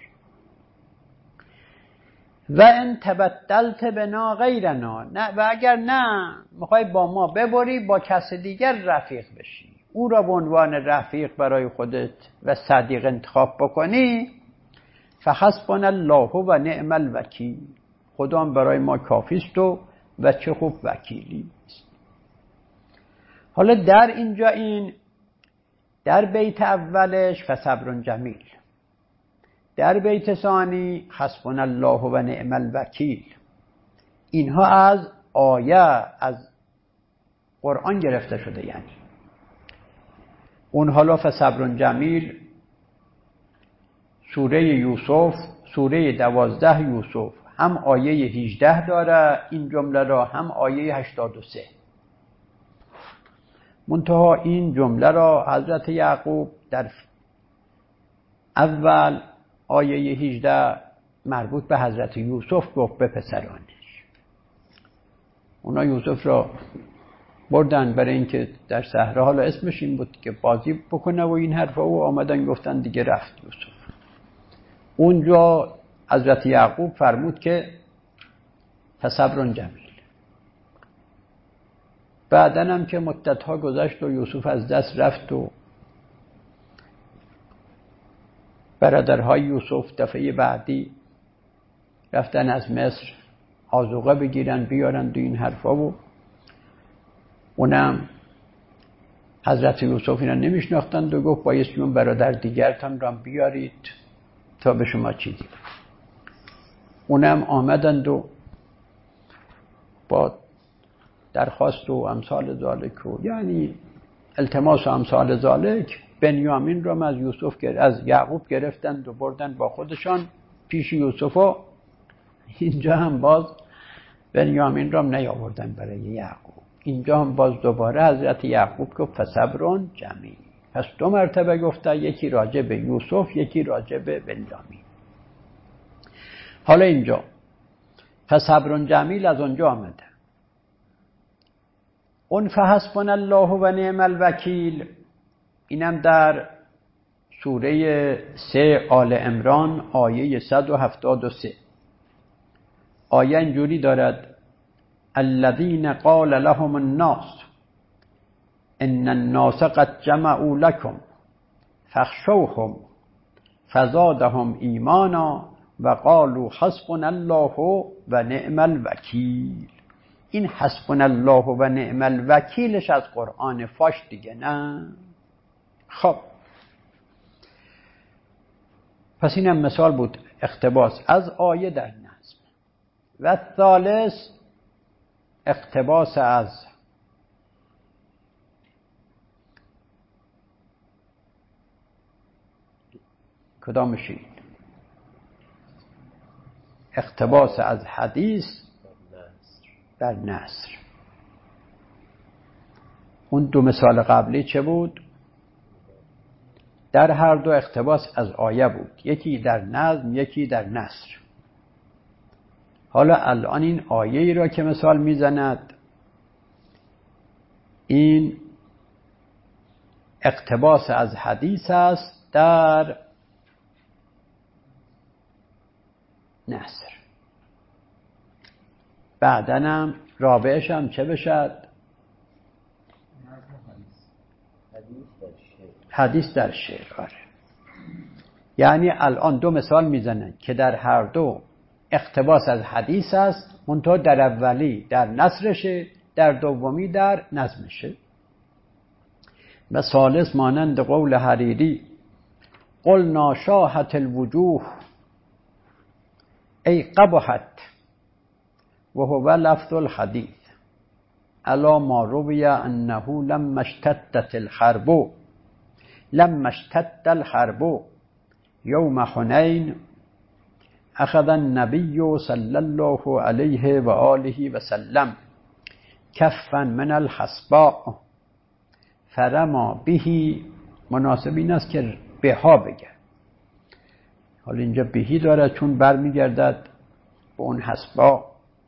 Speaker 1: و ان تبدلت بنا غیرنا، نه و اگر نه میخوای با ما ببری با کس دیگر رفیق بشی، او را به عنوان رفیق برای خودت و صدیق انتخاب بکنی، فحسبنا الله و نعم الوکیل، خدا هم برای ما کافیست و و چه خوب وکیلی است. حالا در اینجا این در بیت اولش فصبر جمیل، در بیت ثانی حسبنا الله و نعم الوکیل، اینها از آیه از قرآن گرفته شده. یعنی اون حالا فصبر جمیل سوره یوسف، سوره دوازده یوسف هم آیه هجده داره این جمله را، هم آیه هشتاد و سه. منتها این جمله را حضرت یعقوب در اول آیه هجده مربوط به حضرت یوسف گفت به پسرانش. اونا یوسف را بردن برای اینکه در صحرا، حالا اسمش این بود که بازی بکنه و این حرفا، و آمدن گفتن دیگه رفت یوسف. اونجا حضرت یعقوب فرمود که فصبر جمیل. بعدن هم که مدتها گذشت و یوسف از دست رفت و برادرهای یوسف دفعه بعدی رفتن از مصر آذوقه بگیرن بیارن دو این حرفا، و اونم حضرت یوسف اینا نمیشناختند و گفت بایستی اون برادر دیگرتان را بیارید تا به شما چیزی. اونم آمدند و با درخواست و امثال ذالک و یعنی التماس و امثال ذالک بنیامین را از یوسف از یعقوب گرفتند و بردن با خودشان پیش یوسف، و اینجا هم باز بنیامین را نیاوردن برای یعقوب. اینجا هم باز دوباره حضرت یعقوب گفت فصبر جمیل. پس دو مرتبه گفته، یکی راجع به یوسف یکی راجع به بنیامین. حالا اینجا فصبر جمیل از اونجا آمده. اون فحسبنا الله و نعم الوکیل اینم در سوره سه آل عمران آیه صد و هفتاد و سه. آیه اینجوری دارد الذین قال لهم الناس ان الناس قد جمعوا لكم فاخشوهم فزادهم ایمانا و قالوا حسبنا الله و نعم الوکیل. این حسبنا الله و نعم الوکیلش از قرآن فاش دیگه نه. خب پس اینم مثال بود اقتباس از آیه در نظم. و ثالث اقتباس از کدامشین؟ اقتباس از حدیث در نثر. اون دو مثال قبلی چه بود؟ در هر دو اقتباس از آیه بود، یکی در نظم یکی در نثر. حالا الان این آیه ای را که مثال میزند این اقتباس از حدیث است در نثر. بعدنم رابعش هم چه بشد؟ حدیث در شعر. آره. یعنی الان دو مثال میزنن که در هر دو اقتباس از حدیث است، منتها در اولی در نثرشه، در دومی در نظمشه. و ثالث مانند قول حریری قلنا شاهت الوجوه ای قبحت و هو لفظ الحدیث الا ما روی انه لما اشتدت الحرب لما اشتد الحرب یوم حنین اخذ النبی صلی الله علیه و آله و سلم کفا من الحصباء فرما بهی. مناسب این است که بها بگه. حالا اینجا بهی داره چون برمیگردد به اون حصباء.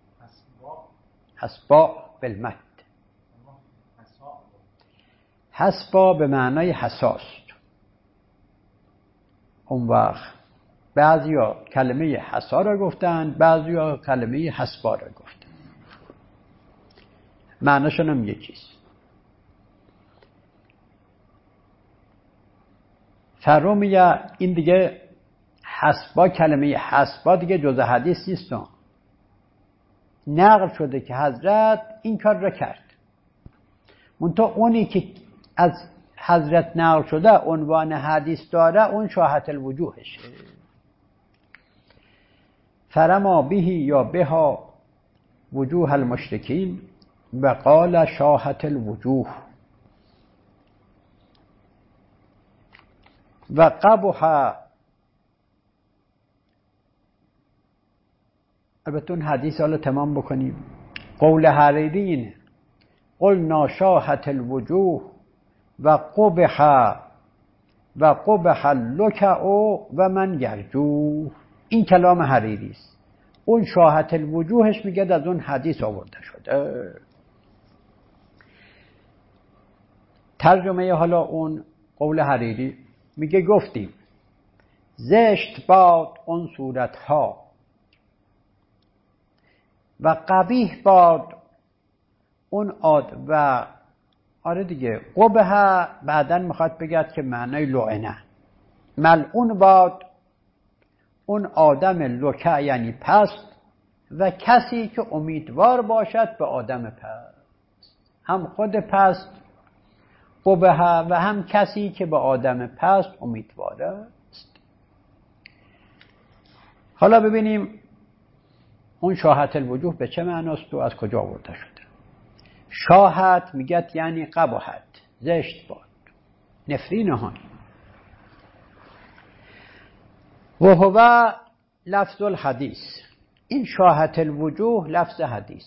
Speaker 1: حصباء بالمد. حصباء به معنای حساست. اون وقت بعضیا کلمه حسا را گفتن، بعضیا کلمه حصباء را گفتن. معناشون هم یکیست. فرومیه این دیگه حصباء، کلمه حصباء دیگه جزء حدیث نیست. نقل شده که حضرت این کار را کرد. منتها اونی که از حضرت نقل شده عنوان حدیث داره اون شاهت الوجوهشه. فرما بهی یا بها وجوه المشرکین و قال شاهت الوجوه. و قبح، البته اون حدیث حالا تمام بکنیم. قول حریری اینه قلنا شاهت الوجوه و قبح و قبح اللکع و من یرجوه. این کلام حریری است. اون شاهت الوجوهش میگه از اون حدیث آورده شده. ترجمه حالا اون قول حریری میگه گفتیم زشت باد اون صورتها و قبیح باد اون عاد. و آره دیگه قبح بعدن میخواد بگه که معنای لعنه. ملعون باد اون آدم لکع یعنی پست و کسی که امیدوار باشد به آدم پست. هم خود پست قبح و هم کسی که به آدم پست امیدوار است. حالا ببینیم اون شاهت الوجوه به چه معناست و از کجا آورده شده. شاهت میگه یعنی قبحت، زشت باد، نفرین ها. و هو لفظ الحدیث. این شاهت الوجوه لفظ حدیث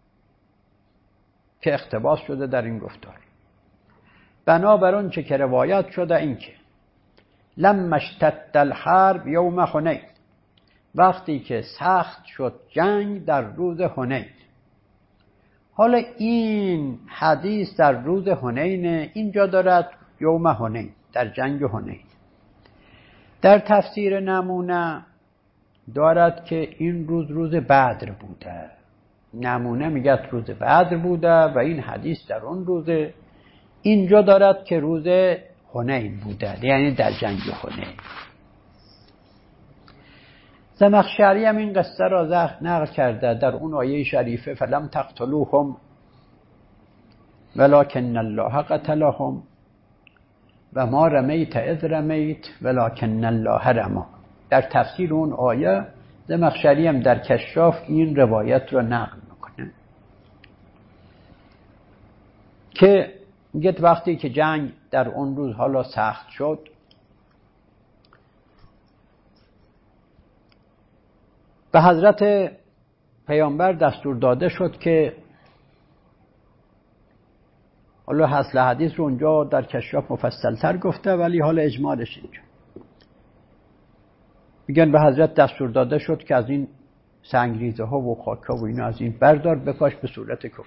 Speaker 1: که اقتباس شده در این گفتار. بنابر اون چه که روایت شده این که لما اشتد الحرب یوم حنین، وقتی که سخت شد جنگ در روز حنین. حالا این حدیث در روز حنین اینجا دارد یوم حنین، در جنگ حنین. در تفسیر نمونه دارد که این روز روز بدر بوده. نمونه میگه روز بدر بوده و این حدیث در اون روزه. اینجا دارد که روز حنین بوده، یعنی در جنگ حنین. زمخشری هم این قصه را نقل کرده در اون آیه شریفه فلم تقتلوهم ولکن الله قتلهم و ما رمیت اذ رمیت ولکن الله رمی. در تفسیر اون آیه زمخشری هم در کشاف این روایت را نقل میکنه که میگه وقتی که جنگ در اون روز حالا سخت شد، به حضرت پیامبر دستور داده شد که حالا اصل حدیث رو اونجا در کشاف مفصل‌تر گفته، ولی حالا اجمالش اینجا میگن به حضرت دستور داده شد که از این سنگریزه ها و خاک ها و اینا از این بردار بپاش به صورت کفار.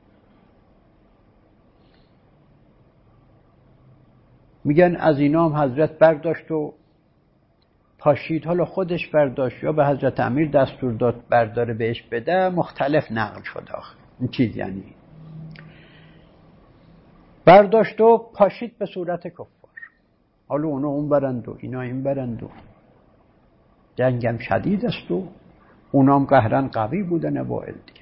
Speaker 1: میگن از اینا هم حضرت برداشت و پاشید. حالا خودش برداشت یا به حضرت امیر دستور داد برداره بهش بده، مختلف نقل شد. آخر این چیز یعنی برداشت و پاشید به صورت کفار. حالا اونا اون برند و اینا این برند و جنگم شدید است و اونام قهرن قوی بودن وائل دیگه.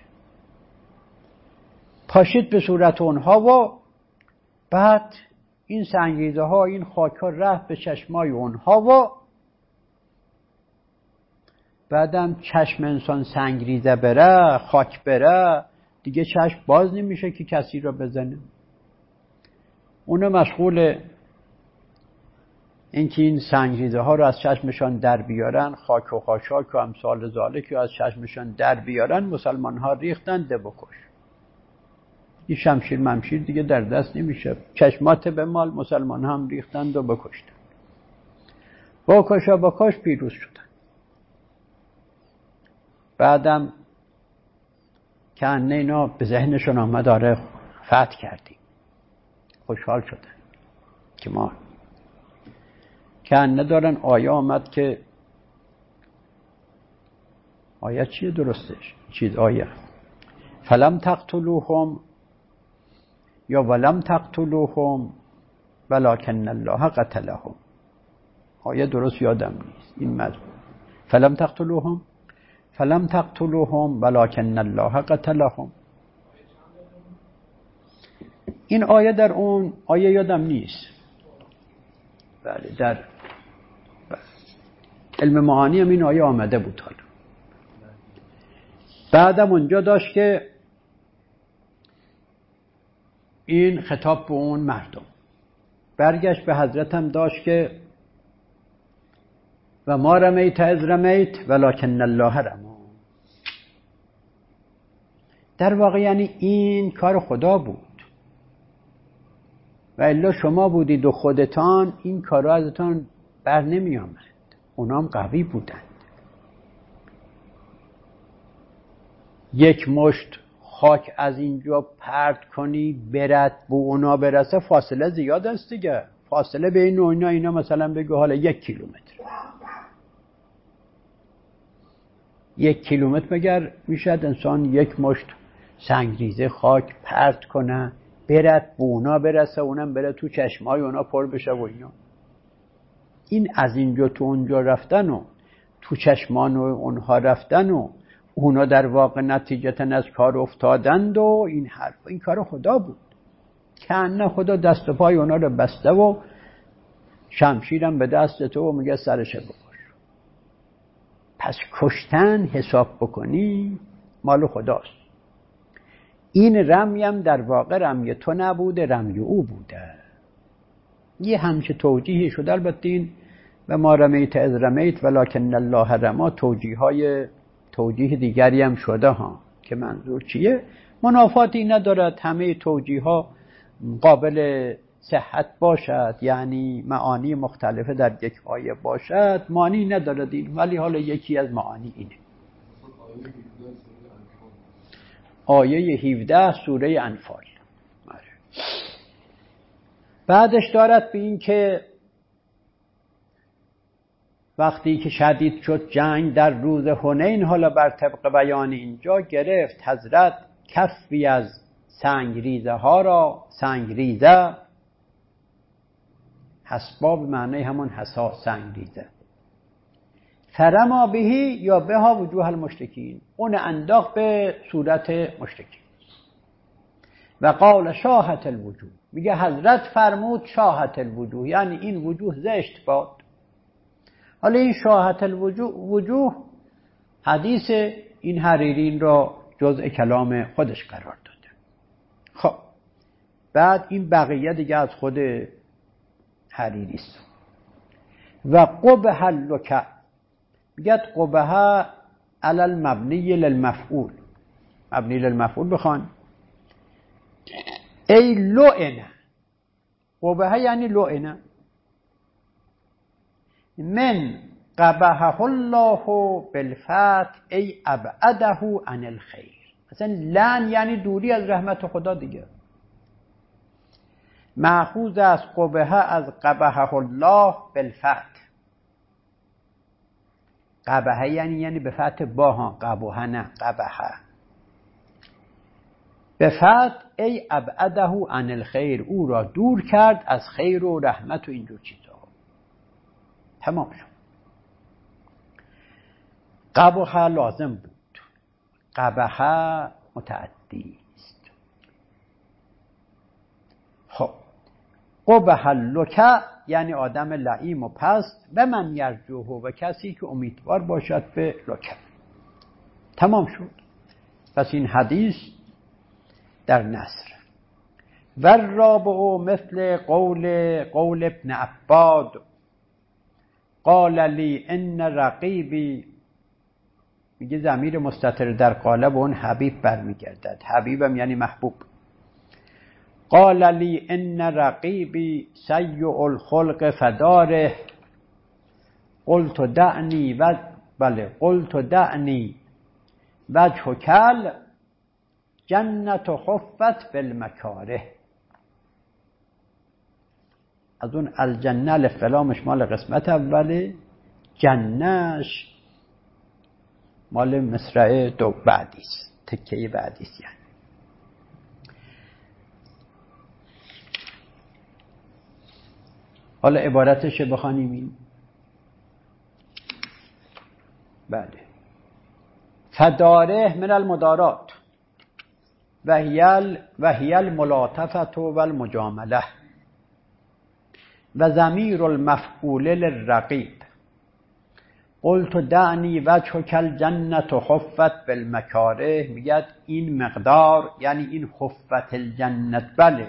Speaker 1: پاشید به صورت اونها و بعد این سنگریزه ها این خاک ها رفت به چشمای اونها و بعدم چشم انسان سنگریزه بره خاک بره دیگه چشم باز نمیشه که کسی را بزنه. اونا مشغول اینکه این سنگریزه ها رو از چشمشان در بیارن، خاک و خاشاک و امثال ذالک رو از چشمشان در بیارن. مسلمان ها ریختن ده بکش. این شمشیر ممشیر دیگه در دست نمیشه، چشمات به مال. مسلمان هم ریختند و بکشتن. بکشا بکش پیروز شدن. بعدم که انه اینا به ذهنشون آمد آره فتح کردیم، خوشحال شدن که ما که انه دارن. آیه آمد که آیه چیه درستش؟ چیز آیه فلم تقتلوهم یا ولم تقتلوهم ولکن الله قتلهم. آیه درست یادم نیست این مضمون. فلم تقتلوهم فلم تقتلوهم ولکن الله قتلهم. این آیه در اون آیه یادم نیست. بله در بله. علم معانی هم این آیه آمده بود. حالا بعدم اونجا داشت که این خطاب به اون مردم برگشت به حضرت هم داشت که و ما رمیت از رمیت ولکن الله رما. در واقع یعنی این کار خدا بود و الا شما بودید و خودتان این کارو ازتان بر نمی آمد. اونام قوی بودند. یک مشت خاک از اینجا پرت کنی برد به اونا برسه فاصله زیاد است دیگه. فاصله بین اونا اینا مثلا بگو حالا یک کیلومتر یک کیلومتر مگر میشد انسان یک مشت سنگریزه خاک پرت کنه برد به اونا برسه، اونم بره تو چشمای اونا پر بشه و اینا. این از اینجا تو اونجا رفتن و تو چشمان و اونها رفتن و اونا در واقع نتیجتا از کار افتادند و این حرف این کار خدا بود که نه خدا دست و پای اونا رو بسته و شمشیرم به دست تو و میگه سرش بکش. پس کشتن حساب بکنی مال خداست. این رمیم در واقع رمی تو نبوده، رمی او بوده. یه همچه توجیهی شده. البته این و ما رمیت از رمیت ولکن الله رما توجیه های توجیه دیگری هم شده ها که منظور چیه؟ منافاتی ندارد همه توجیه ها قابل صحت باشد، یعنی معانی مختلفه در یک آیه باشد، معنی ندارد این. ولی حالا یکی از معانی اینه. آیه هفده سوره انفال. بعدش دارد به این که وقتی که شدید شد جنگ در روز حنین، حالا بر طبق بیان اینجا گرفت حضرت کفی از سنگریزه ها را. سنگریزه حسبا به معنی همون حسا سنگریزه. فرما بهی یا بها وجوه المشرکین، اون انداخت به صورت مشرکین. و قال شاهت الوجوه، میگه حضرت فرمود شاهت الوجوه، یعنی این وجوه زشت باد. حالا این شاهت الوجوه وجوه حدیث این حریرین را جزء کلام خودش قرار داده. خب بعد این بقیه دیگه از خود حریری است. و قبح اللک، میگه قبح علی المبنی للمفعول. مبنی للمفعول بخوان ای لعنه، قبحه یعنی لعنه، من قبحه الله بالفتح ای ابعده عن الخیر. مثلا لعن یعنی دوری از رحمت خدا دیگه. مأخوذ از قبحه از قبحه الله بالفتح. قبحه یعنی یعنی به فتح با، ها قبحه نه قبحه، به فتح ای ابعده عن الخیر، او را دور کرد از خیر و رحمت و اینجور چیزا. تمام شد. قبحه لازم بود، قبحه متعدی است. خب قبح لک یعنی آدم لعیم و پست، و من یرجوه، و کسی که امیدوار باشد به لک. تمام شد. پس این حدیث در نصر. و الرابع مثل قول قول ابن عباد قال لی ان رقیبی، میگه ضمیر مستتر در قالب اون حبیب برمیگردد، حبیبم یعنی محبوب. قال لی ان رقیبی سیء الخلق فداره، قلت دعنی و بله قلت دعنی وجه کل جنت خفت بالمکاره. از اون الجنه الفلامش مال قسمت اوله، جنهش مال مصرع دو بعدیست، تکه بعدیست. یعنی حالا عبارتش بخوانیم این بله. فداره من المدارات و هی الملاطفه و المجامله و ضمیر المفعول للرقیب. قلت دعنی وجهک الجنة خفت بالمکاره، میگه این مقدار یعنی این خفت الجنت، بله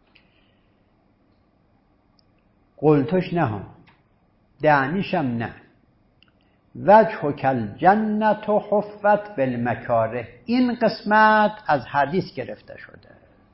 Speaker 1: قلتش نه، دعنیشم نه، وجهک الجنة خفت بالمکاره. این قسمت از حدیث گرفته شده.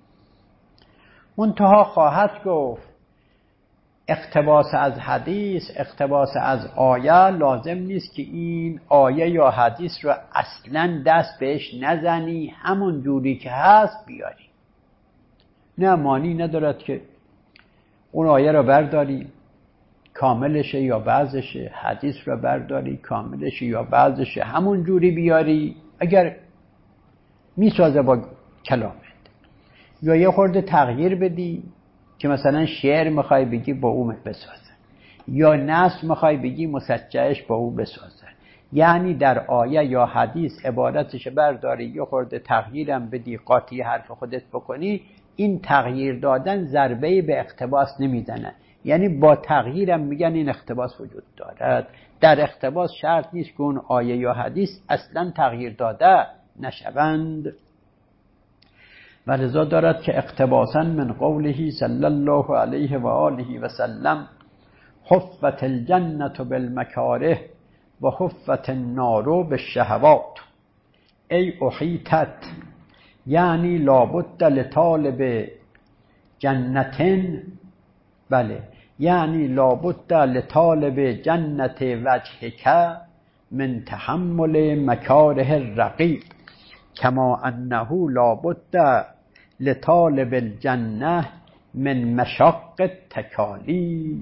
Speaker 1: منتها خواهد گفت اقتباس از حدیث، اقتباس از آیه لازم نیست که این آیه یا حدیث رو اصلا دست بهش نزنی، همون جوری که هست بیاری. نه معنی ندارد که اون آیه رو برداری کاملشه یا بعضشه، حدیث رو برداری کاملشه یا بعضشه، همون جوری بیاری اگر میسازه با کلامت. یا یه خورده تغییر بدی که مثلا شعر میخوای بگی با او بسازه، یا نص میخوای بگی مسجعش با او بسازه. یعنی در آیه یا حدیث عبارتش برداری یه خورده تغییرم بدی، قاطی حرف خودت بکنی، این تغییر دادن ضربه به اقتباس نمیزنه. یعنی با تغییرم میگن این اقتباس وجود دارد. در اقتباس شرط نیست که اون آیه یا حدیث اصلا تغییر داده نشوند. و لذا دارد که اقتباسا من قوله صلی الله علیه و آله و سلم خفت الجنة بالمکاره و خفت النار بالشهوات ای احیطت، یعنی لابد لطالب جنتن، بله یعنی لابد لطالب جنت وجهک من تحمل مکاره الرقیب کما انه لابد لطالب الجنه من مشاق التکالیف.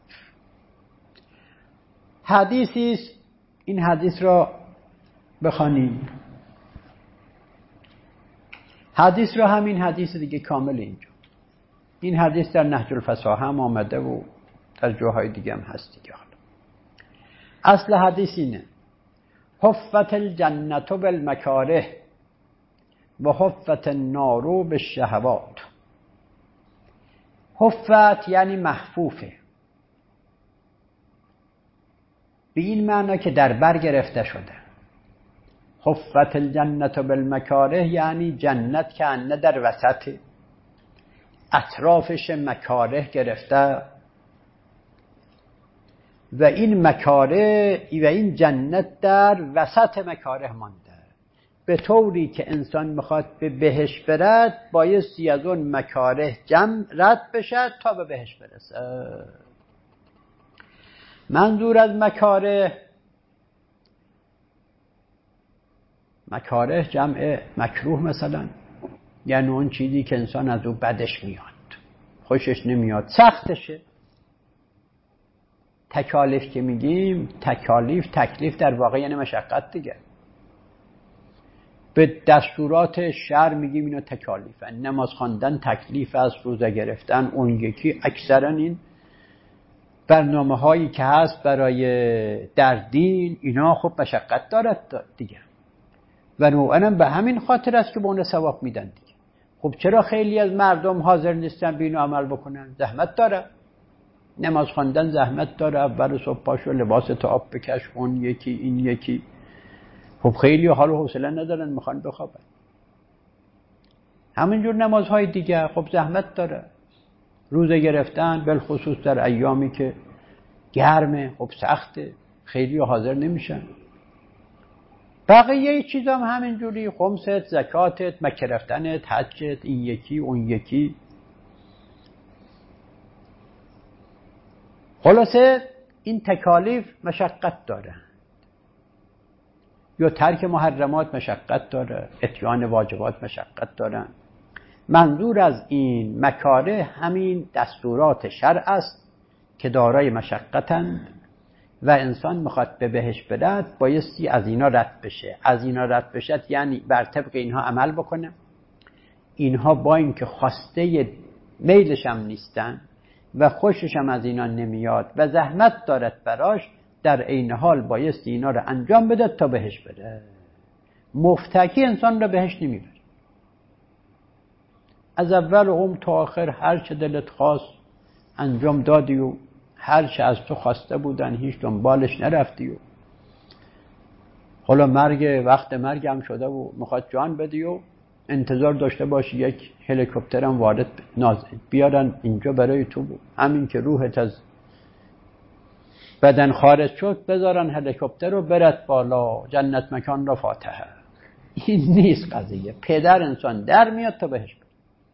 Speaker 1: حدیثی است، این حدیث را بخوانیم. حدیث را همین حدیث دیگه کامل اینجا. این حدیث در نهج الفصاحه هم آمده و در جاهای دیگه هم هست دیگه. اصل حدیث اینه: حفت الجنة بالمکاره و حفت النار بالشهوات. حفت یعنی محفوفه، به این معنی که در بر گرفته شده. حفت الجنة بالمکاره یعنی جنت که انه در وسط، اطرافش مکاره گرفته و این مکاره و این جنت در وسط مکاره مانده. به طوری که انسان میخواد به بهشت برد بایستی از اون مکاره جمع رد بشه تا به بهشت برسه. منظور از مکاره، مکاره جمع مکروه مثلا، یعنی اون چیزی که انسان از او بدش میاد، خوشش نمیاد، سختشه. تکالیف که میگیم، تکالیف تکلیف در واقع یعنی مشقت دیگه. به دستورات شرع میگیم اینا تکالیفن. نماز خواندن تکلیف است، روزه گرفتن اون یکی. اکثرا این برنامه هایی که هست برای در دین اینا خب مشقت دارد دیگه، و نوعا به همین خاطر است که به اون ثواب میدن دیگه. خب چرا خیلی از مردم حاضر نیستن به اینو عمل بکنن؟ زحمت داره. نماز خواندن زحمت داره، اول صبح پاشو لباس تا آب بکش، اون یکی این یکی. خب خیلی حال و حوصله ندارن، میخوان بخوابن. همینجور نمازهای دیگه خب زحمت داره. روزه گرفتن بالخصوص در ایامی که گرمه خب سخته، خیلی حاضر نمیشن. بقیه چیز هم همینجوری، خمست، زکاتت، مکه رفتنت، حجت، این یکی اون یکی. خلاصه این تکالیف مشقت داره. یا ترک محرمات مشقت داره، اتیان واجبات مشقت دارن. منظور از این مکاره همین دستورات شرع است که دارای مشقتند و انسان میخواد به بهشت برد بایستی از اینا رد بشه. از اینا رد بشه یعنی بر طبق اینها عمل بکنه. اینها با اینکه خواسته میلش هم نیستن و خوشش هم از اینا نمیاد و زحمت دارد براش، در عین حال بایستی اینا رو انجام بده تا بهشت بره. مفتکی انسان رو بهشت نمیبره. از اول قوم تا آخر هر چه دلت خواست انجام دادی و هر چه از تو خواسته بودن هیچ دنبالش نرفتی و حالا مرگ وقت مرگ هم شده و میخواد جان بدی و انتظار داشته باشی یک هلیکوپتر هم وارد بیارن اینجا برای تو بود. همین که روحت از بدن خارج شد بذارن هلیکوپتر رو برد بالا، جنت مکان را فاتحه. این نیست قضیه. پدر انسان در میاد تا بهش بره.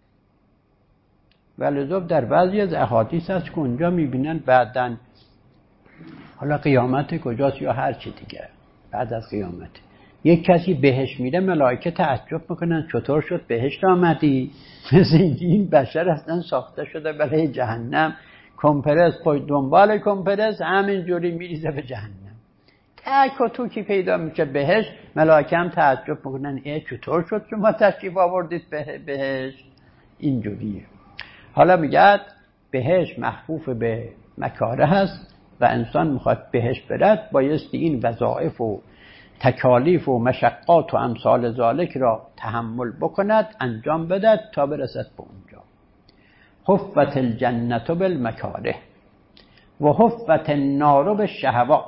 Speaker 1: ولذا در بعضی از احادیث هست که اونجا میبینن بعدن حالا قیامت کجاست یا هر چی دیگه، بعد از قیامت یک کسی بهش میره ملائکه تعجب میکنن چطور شد بهشت آمدی؟ مثل اینکه این بشر اصلا ساخته شده برای جهنم، کمپرس پای دنبال کمپرس همینجوری میریزه به جهنم. تک و توکی پیدا میشه بهشت، ملائکه هم تعجب میکنن ای چطور شد شما تشریف آوردید بهشت؟ اینجوریه. حالا میگه بهشت محفوف به مکاره هست و انسان میخواد بهشت برد بایستی این وظایف و تکالیف و مشقات و امثال ذالک را تحمل بکند، انجام بدد تا برسد به اونجا. حفت الجنت بالمکاره و حفت النار بالشهوات.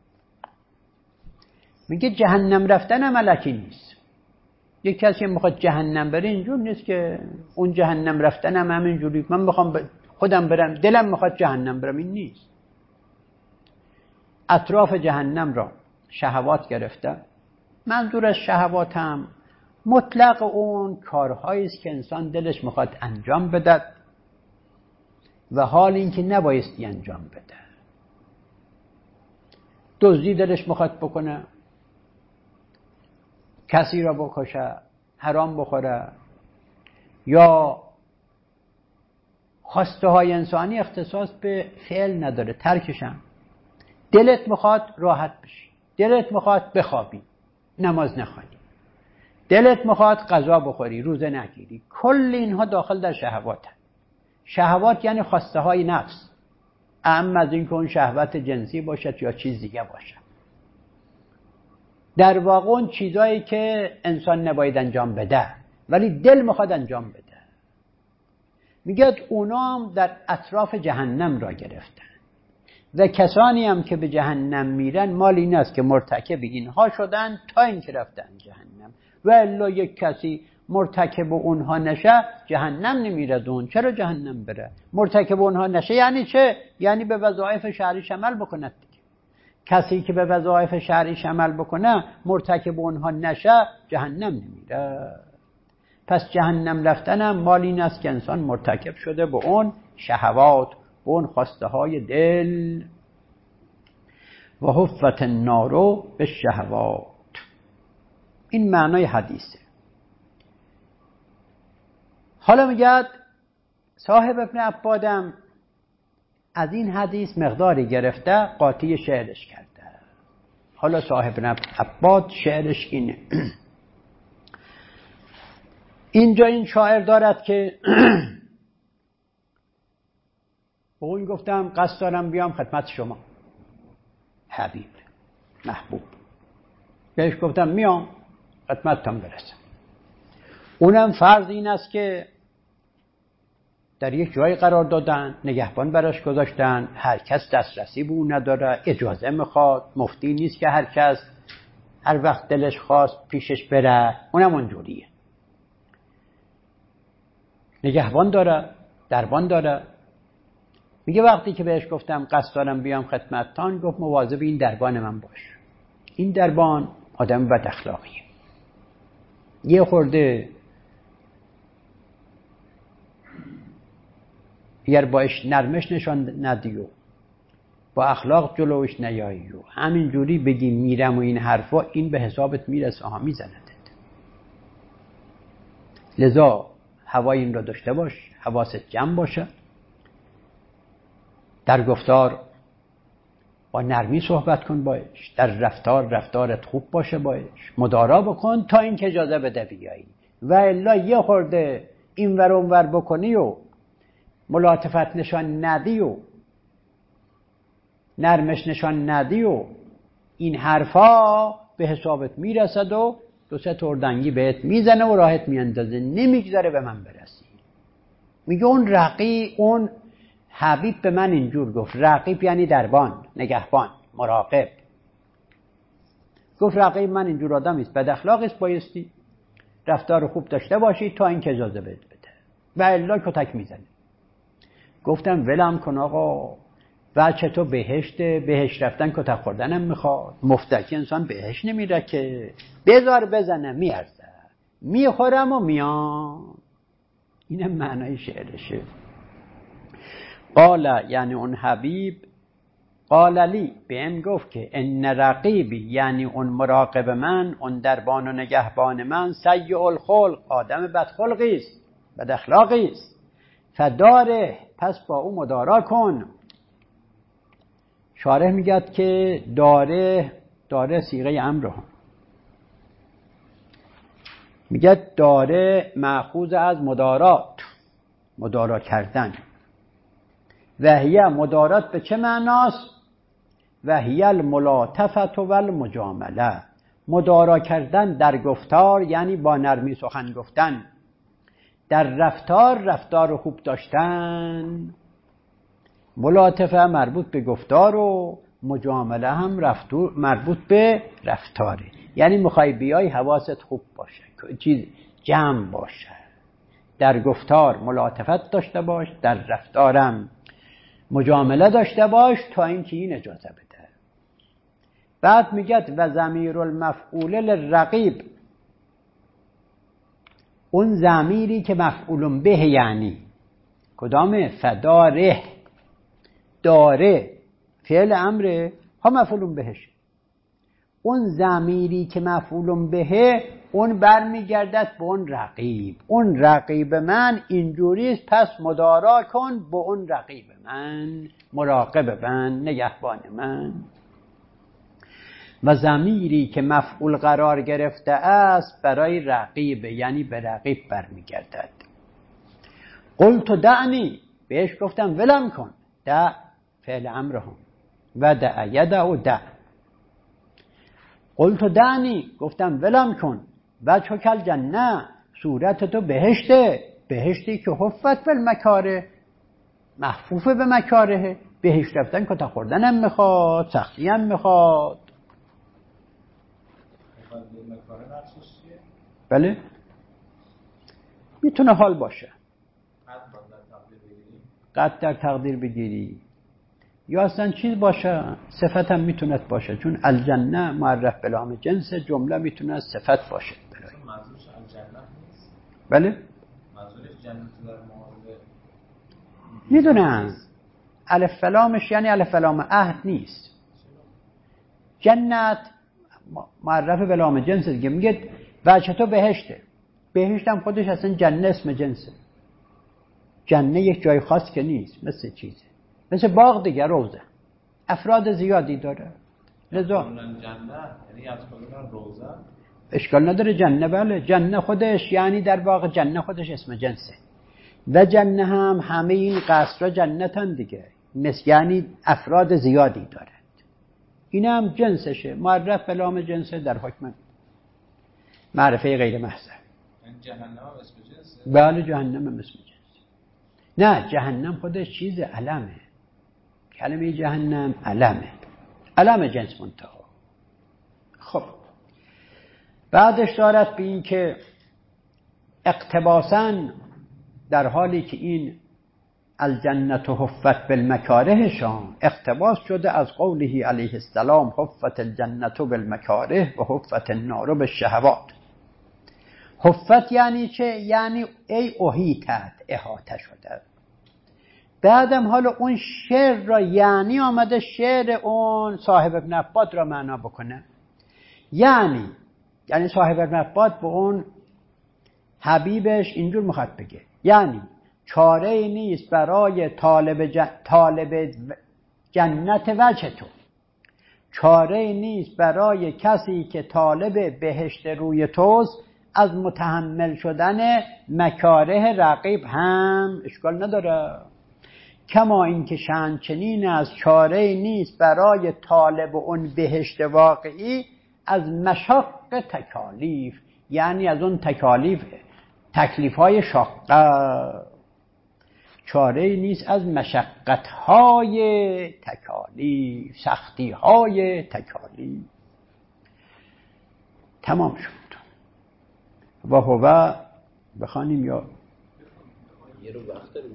Speaker 1: میگه جهنم رفتن ملکی نیست. یک کسی میخواد جهنم بره اینجور نیست که اون جهنم رفتن هم همینجوری من میخوام خودم برم دلم میخواد جهنم برم، این نیست. اطراف جهنم را شهوات گرفته. منظور از شهوات هم مطلق اون کارهایی است که انسان دلش میخواد انجام بده و حال این که نبایستی انجام بده. دزدی دلش میخواد بکنه، کسی را بکشه، حرام بخوره، یا خواسته های انسانی اختصاص به فعل نداره ترکشم. دلت میخواد راحت بشی، دلت میخواد بخوابی نماز نخوانی، دلت میخواد غذا بخوری روزه نگیری، کل اینها داخل در شهوات هست. شهوات یعنی خواسته های نفس، اما از این که اون شهوت جنسی باشد یا چیز دیگه باشد. در واقع اون چیزایی که انسان نباید انجام بده ولی دل میخواد انجام بده. میگه اونا هم در اطراف جهنم را گرفتن و کسانی هم که به جهنم میرن مال این است که مرتکب اینها شدن تا اینکه رفتن جهنم. و الا یک کسی مرتکب اونها نشه جهنم نمیره. اون چرا جهنم بره؟ مرتکب اونها نشه یعنی چه؟ یعنی به وظایف شرعیش عمل بکند دیگه. کسی که به وظایف شرعیش عمل بکنه مرتکب اونها نشه جهنم نمیره. پس جهنم رفتنم مال این است که انسان مرتکب شده به اون شهوات، به اون خواسته های دل. و حفت النار بالشهوات، این معنای حدیثه. حالا میگه صاحب ابن عبادم از این حدیث مقداری گرفته قاطی شعرش کرده. حالا صاحب ابن عباد شعرش اینه. اینجا این شاعر دارد که به اون گفتم قصد دارم بیام خدمت شما حبیب محبوب، بهش گفتم میام خدمتتان برسم. اونم فرض این است که در یک جای قرار دادن، نگهبان براش گذاشتن، هر کس دسترسی به اون نداره، اجازه میخواد، مفتی نیست که هر کس هر وقت دلش خواست پیشش بره، اونم اونجوریه. نگهبان داره، دربان داره. میگه وقتی که بهش گفتم قصد دارم بیام خدمتتان، گفت مواظب این دربان من باش. این دربان آدم بد اخلاقیه، یه خورده اگر باش نرمش نشان ندی و با اخلاق جلوش نیایی و همینجوری بگی میرم و این حرفا، این به حسابت میرسه ها، میزندت. لذا هوای این را داشته باش، حواست جمع باشه، در گفتار با نرمی صحبت کن باش، در رفتار رفتارت خوب باشه باش، مدارا بکن تا این که اجازه بده بیایی. و الا یه خورده این ور اون ور بکنی و ملاطفت نشان ندی و نرمش نشان ندی و این حرفا به حسابت میرسد و دو سه تردنگی بهت میزنه و راحت میاندازه، نمیگذاره به من برسی. میگه اون رقیب، اون حبیب به من اینجور گفت. رقیب یعنی دربان، نگهبان، مراقب. گفت رقیب من اینجور آدمی است، بد اخلاقی است، بایستی رفتار خوب داشته باشی تا این که اجازه بده بده و الا کتک میزنه. گفتم ولم کن آقا، بچه تو بهشته، بهشت رفتن کتک خوردنم میخواد، مفتکی انسان بهشت نمیره که، بذار بزنم میارزه، میخورم و میام. اینم معنای شعرشه. قال یعنی اون حبیب، قال لی بهم گفت که ان رقیبی یعنی اون مراقب من، اون دربان و نگهبان من، سیء الخلق آدم بدخلقی است، بد اخلاقی است، فداره پس با او مدارا کن. شارح میگه که داره داره صیغه امر هم میگه داره مأخوذ از مدارات، مدارا کردن. وهیه مدارات به چه معناست؟ وهیه الملاطفت و المجامله، مدارا کردن در گفتار یعنی با نرمی سخن گفتن، در رفتار رفتار خوب داشتن. ملاطفه مربوط به گفتار و مجامله هم رفتار مربوط به رفتاره. یعنی میخوای بیای حواست خوب باشه، چیز جمع باشه، در گفتار ملاطفت داشته باش، در رفتارم مجامله داشته باش تا اینکه این اجازه بده. بعد میگه و ضمیر المفعول للرقیب، اون ضمیری که مفعول به یعنی کدامه؟ فداره، داره فعل امره ها مفعول بهش. اون ضمیری که مفعول به اون برمیگردد به اون رقیب. اون رقیب من اینجوریست، پس مدارا کن با اون رقیب من، مراقب من، نگهبان من. و ضمیری که مفعول قرار گرفته است برای رقیب یعنی به رقیب برمیگردد. قلت دعنی، بهش گفتم ولم کن، دع فعل امر هم و دع یدع و دع. قلت دعنی، گفتم ولم کن، و چکل جنه، صورت تو بهشته، بهشتی که حفت بالمکاره، محفوف به مکاره، بهشت رفتن کتا خوردنم میخواد، سختی هم میخواد. بله میتونه حال باشه، قد در تقدیر بگیری، یا اصلا چیز باشه، صفت هم میتوند باشه، چون الجنه معرف به لام جنس، جمله میتونه صفت باشه.
Speaker 2: منظورش الجنه نیست؟
Speaker 1: بله
Speaker 2: منظورش جنت در مورد
Speaker 1: میدونم الف لامش یعنی الف لام عهد نیست. جنت معرف به لام جنس دیگه. میگه بچه تو بهشته، بهشت هم خودش اصلا جنه اسم جنسه. جنه یک جای خاص که نیست، مثل چیزه، مثل باغ دیگه، روزه، افراد زیادی داره. لذا
Speaker 2: جنه یعنی از خودنا روزه
Speaker 1: اشکال نداره. جنه بله، جنه خودش یعنی در واقع جنه خودش اسم جنسه و جنه هم همه این قصرها جنتن دیگه، مثل یعنی افراد زیادی دارد. این هم جنسشه، معرف به لام جنسه در حکم معرفه غیر محضر.
Speaker 2: جهنم هم اسم جنسه؟
Speaker 1: بله جهنم هم اسم جنسه. نه جهنم خودش چیز علمه، کلمه جهنم علمه، علم جنس منتها. خب بعدش دارد به این که اقتباساً در حالی که این الجنت حفت بالمکارهشان اقتباس شده از قوله علیه السلام حفت الجنت بالمکاره و حفت النار بالشهوات. حفت یعنی چه؟ یعنی ای احیطت، احاطه شده. بعدم حالا اون شعر را یعنی آمده شعر اون صاحب ابن عباد را معنا بکنه. یعنی یعنی صاحب ابن عباد به اون حبیبش اینجور میخواد بگه، یعنی چاره ای نیست برای طالب, جن... طالب جنت وجه تو، چاره ای نیست برای کسی که طالب بهشت روی توست از متحمل شدن مکاره رقیب هم اشکال نداره. کما اینکه شأن چنین از چاره ای نیست برای طالب اون بهشت واقعی از مشاق تکالیف، یعنی از اون تکالیف تکلیف های شاقه، چاره ای نیست از مشقت های تکالیف، سختی های تکالیف. تمام شد. و هو بخوانیم یا
Speaker 2: یه رو وقت داریم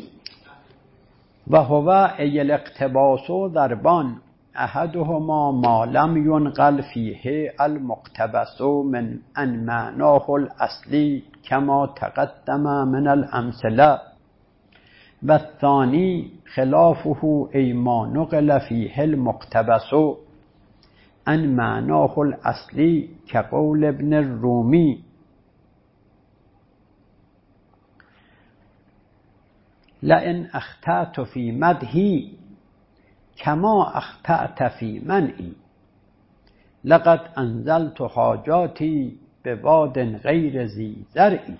Speaker 1: و هو ای الاقتباس و ضربان احدهما ما لم ينقل فیه المقتبس من ان معناه الاصلی کما تقدم من الامثله و الثانی خلافه ای ما نقل فیه المقتبس ان معناه الاصلی كقول ابن الرومی لئن اخطأت فی مدحی کما اخطأت فی منعی لقد انزلت حاجاتی بواد غیر ذی زرعی.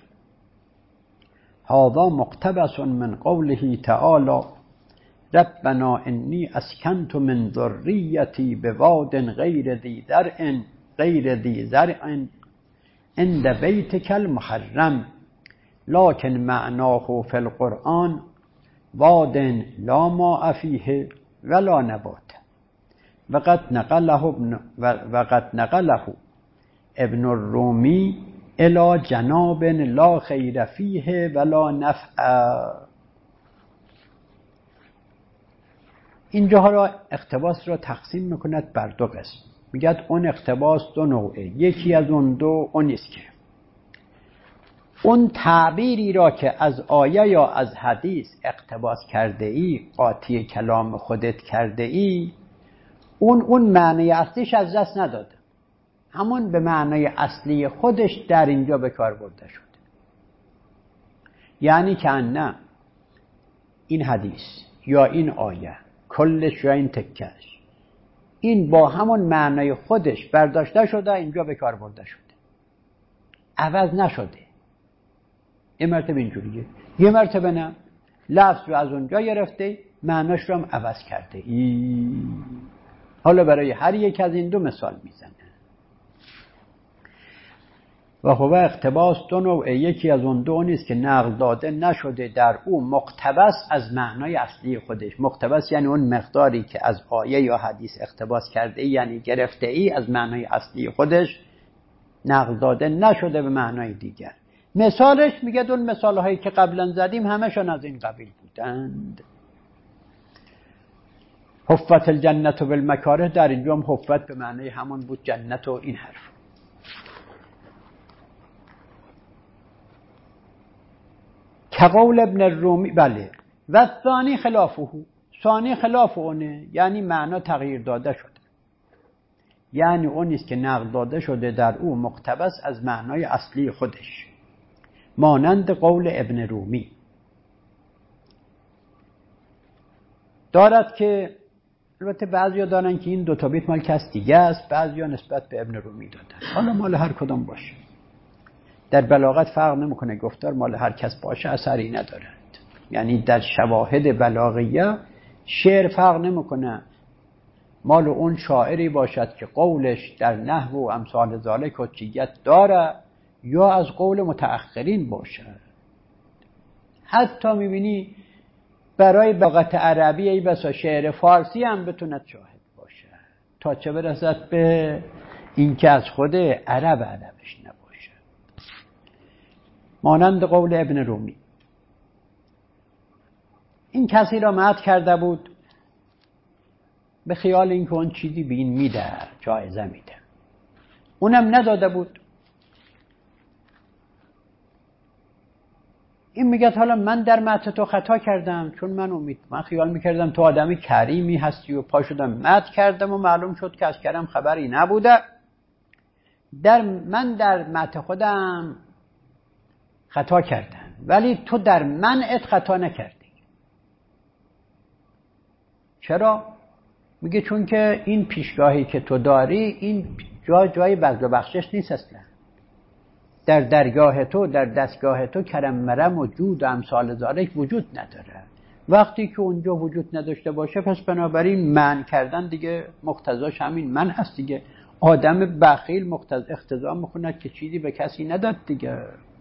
Speaker 1: هذا مقتبس من قوله تعالی ربنا انی اسکنت من ذریتی بواد غیر ذی زرع غیر ذی زرع عند بیتک المحرم لكن معناه فی القرآن واد لا ماء فیه ولا نبات. وقد نقله ابن وقد نقله ابن الرومی الى جناب لا خیر فیه ولا نفع. اینجاها را اقتباس را تقسیم میکند بر دو قسم. میگه اون اقتباس دو نوعه، یکی از اون دو اون است که اون تعبیری را که از آیه یا از حدیث اقتباس کرده ای، قاطی کلام خودت کرده ای، اون اون معنی اصلیش از دست نداده، همون به معنی اصلی خودش در اینجا به کار برده شده. یعنی که نه این حدیث یا این آیه کلش یا این تکش این با همون معنی خودش برداشته شده اینجا به کار برده شده، عوض نشده. یه مرتبه اینجوریه، یه مرتبه نه، لفظ رو از اونجا گرفته معناش رو هم عوض کرده ای. حالا برای هر یک از این دو مثال میزنه. و هو اقتباس دو نوعه، یکی از اون دو نیست که نقل داده نشده در او مقتبس از معنای اصلی خودش. مقتبس یعنی اون مقداری که از آیه یا حدیث اقتباس کرده ای، یعنی گرفته ای از معنای اصلی خودش، نقل داده نشده به معنای دیگر. مثالش میگه اون مثال هایی که قبلا زدیم همشون از این قبیل بودند. حفت الجنت بالمکاره، در اینجا هم حفت به معنی همون بود جنت و این حرف. که قول ابن الرومی. بله. و ثانی خلافه، ثانی خلاف اونه، یعنی معنا تغییر داده شده، یعنی اون است که نقل داده شده در او مقتبس از معنای اصلی خودش، مانند قول ابن رومی دارد که البته بعضیا دارن که این دو تا بیت مال کس دیگه است، بعضیا نسبت به ابن رومی دادن. حالا مال هر کدام باشه، در بلاغت فرق نمیکنه، گفتار مال هر کس باشه اثری ندارد. یعنی در شواهد بلاغیه شعر فرق نمیکنه مال اون شاعری باشد که قولش در نحو و امثال ذالک حجیت داره یا از قول متأخرین باشد. حتی میبینی برای بلاغت عربی ای بسا شعر فارسی هم بتوند شاهد باشه، تا چه برسد به این که از خود عرب عربش نباشه. مانند قول ابن رومی. این کسی را مدح کرده بود به خیال اینکه اون چیزی به این میده، جایزه میده، اونم نداده بود. این میگه حالا من در مدح تو خطا کردم، چون من امید من خیال میکردم تو آدمی کریمی هستی و پا شدم مدح کردم و معلوم شد که از کرم خبری نبوده. در من در مدح خودم خطا کردم، ولی تو در منعت خطا نکردی. چرا؟ میگه چون که این پیشگاهی که تو داری این جا جای بذل و بخشش نیست اصلا. در درگاه تو، در دستگاه تو کرم مرم و جود و امثال ذالک وجود نداره. وقتی که اونجا وجود نداشته باشه پس بنابراین منع کردن دیگه مقتضاش همین منع هست دیگه. آدم بخیل مقتضا اقتضا میکنه که چیزی به کسی نداد دیگه.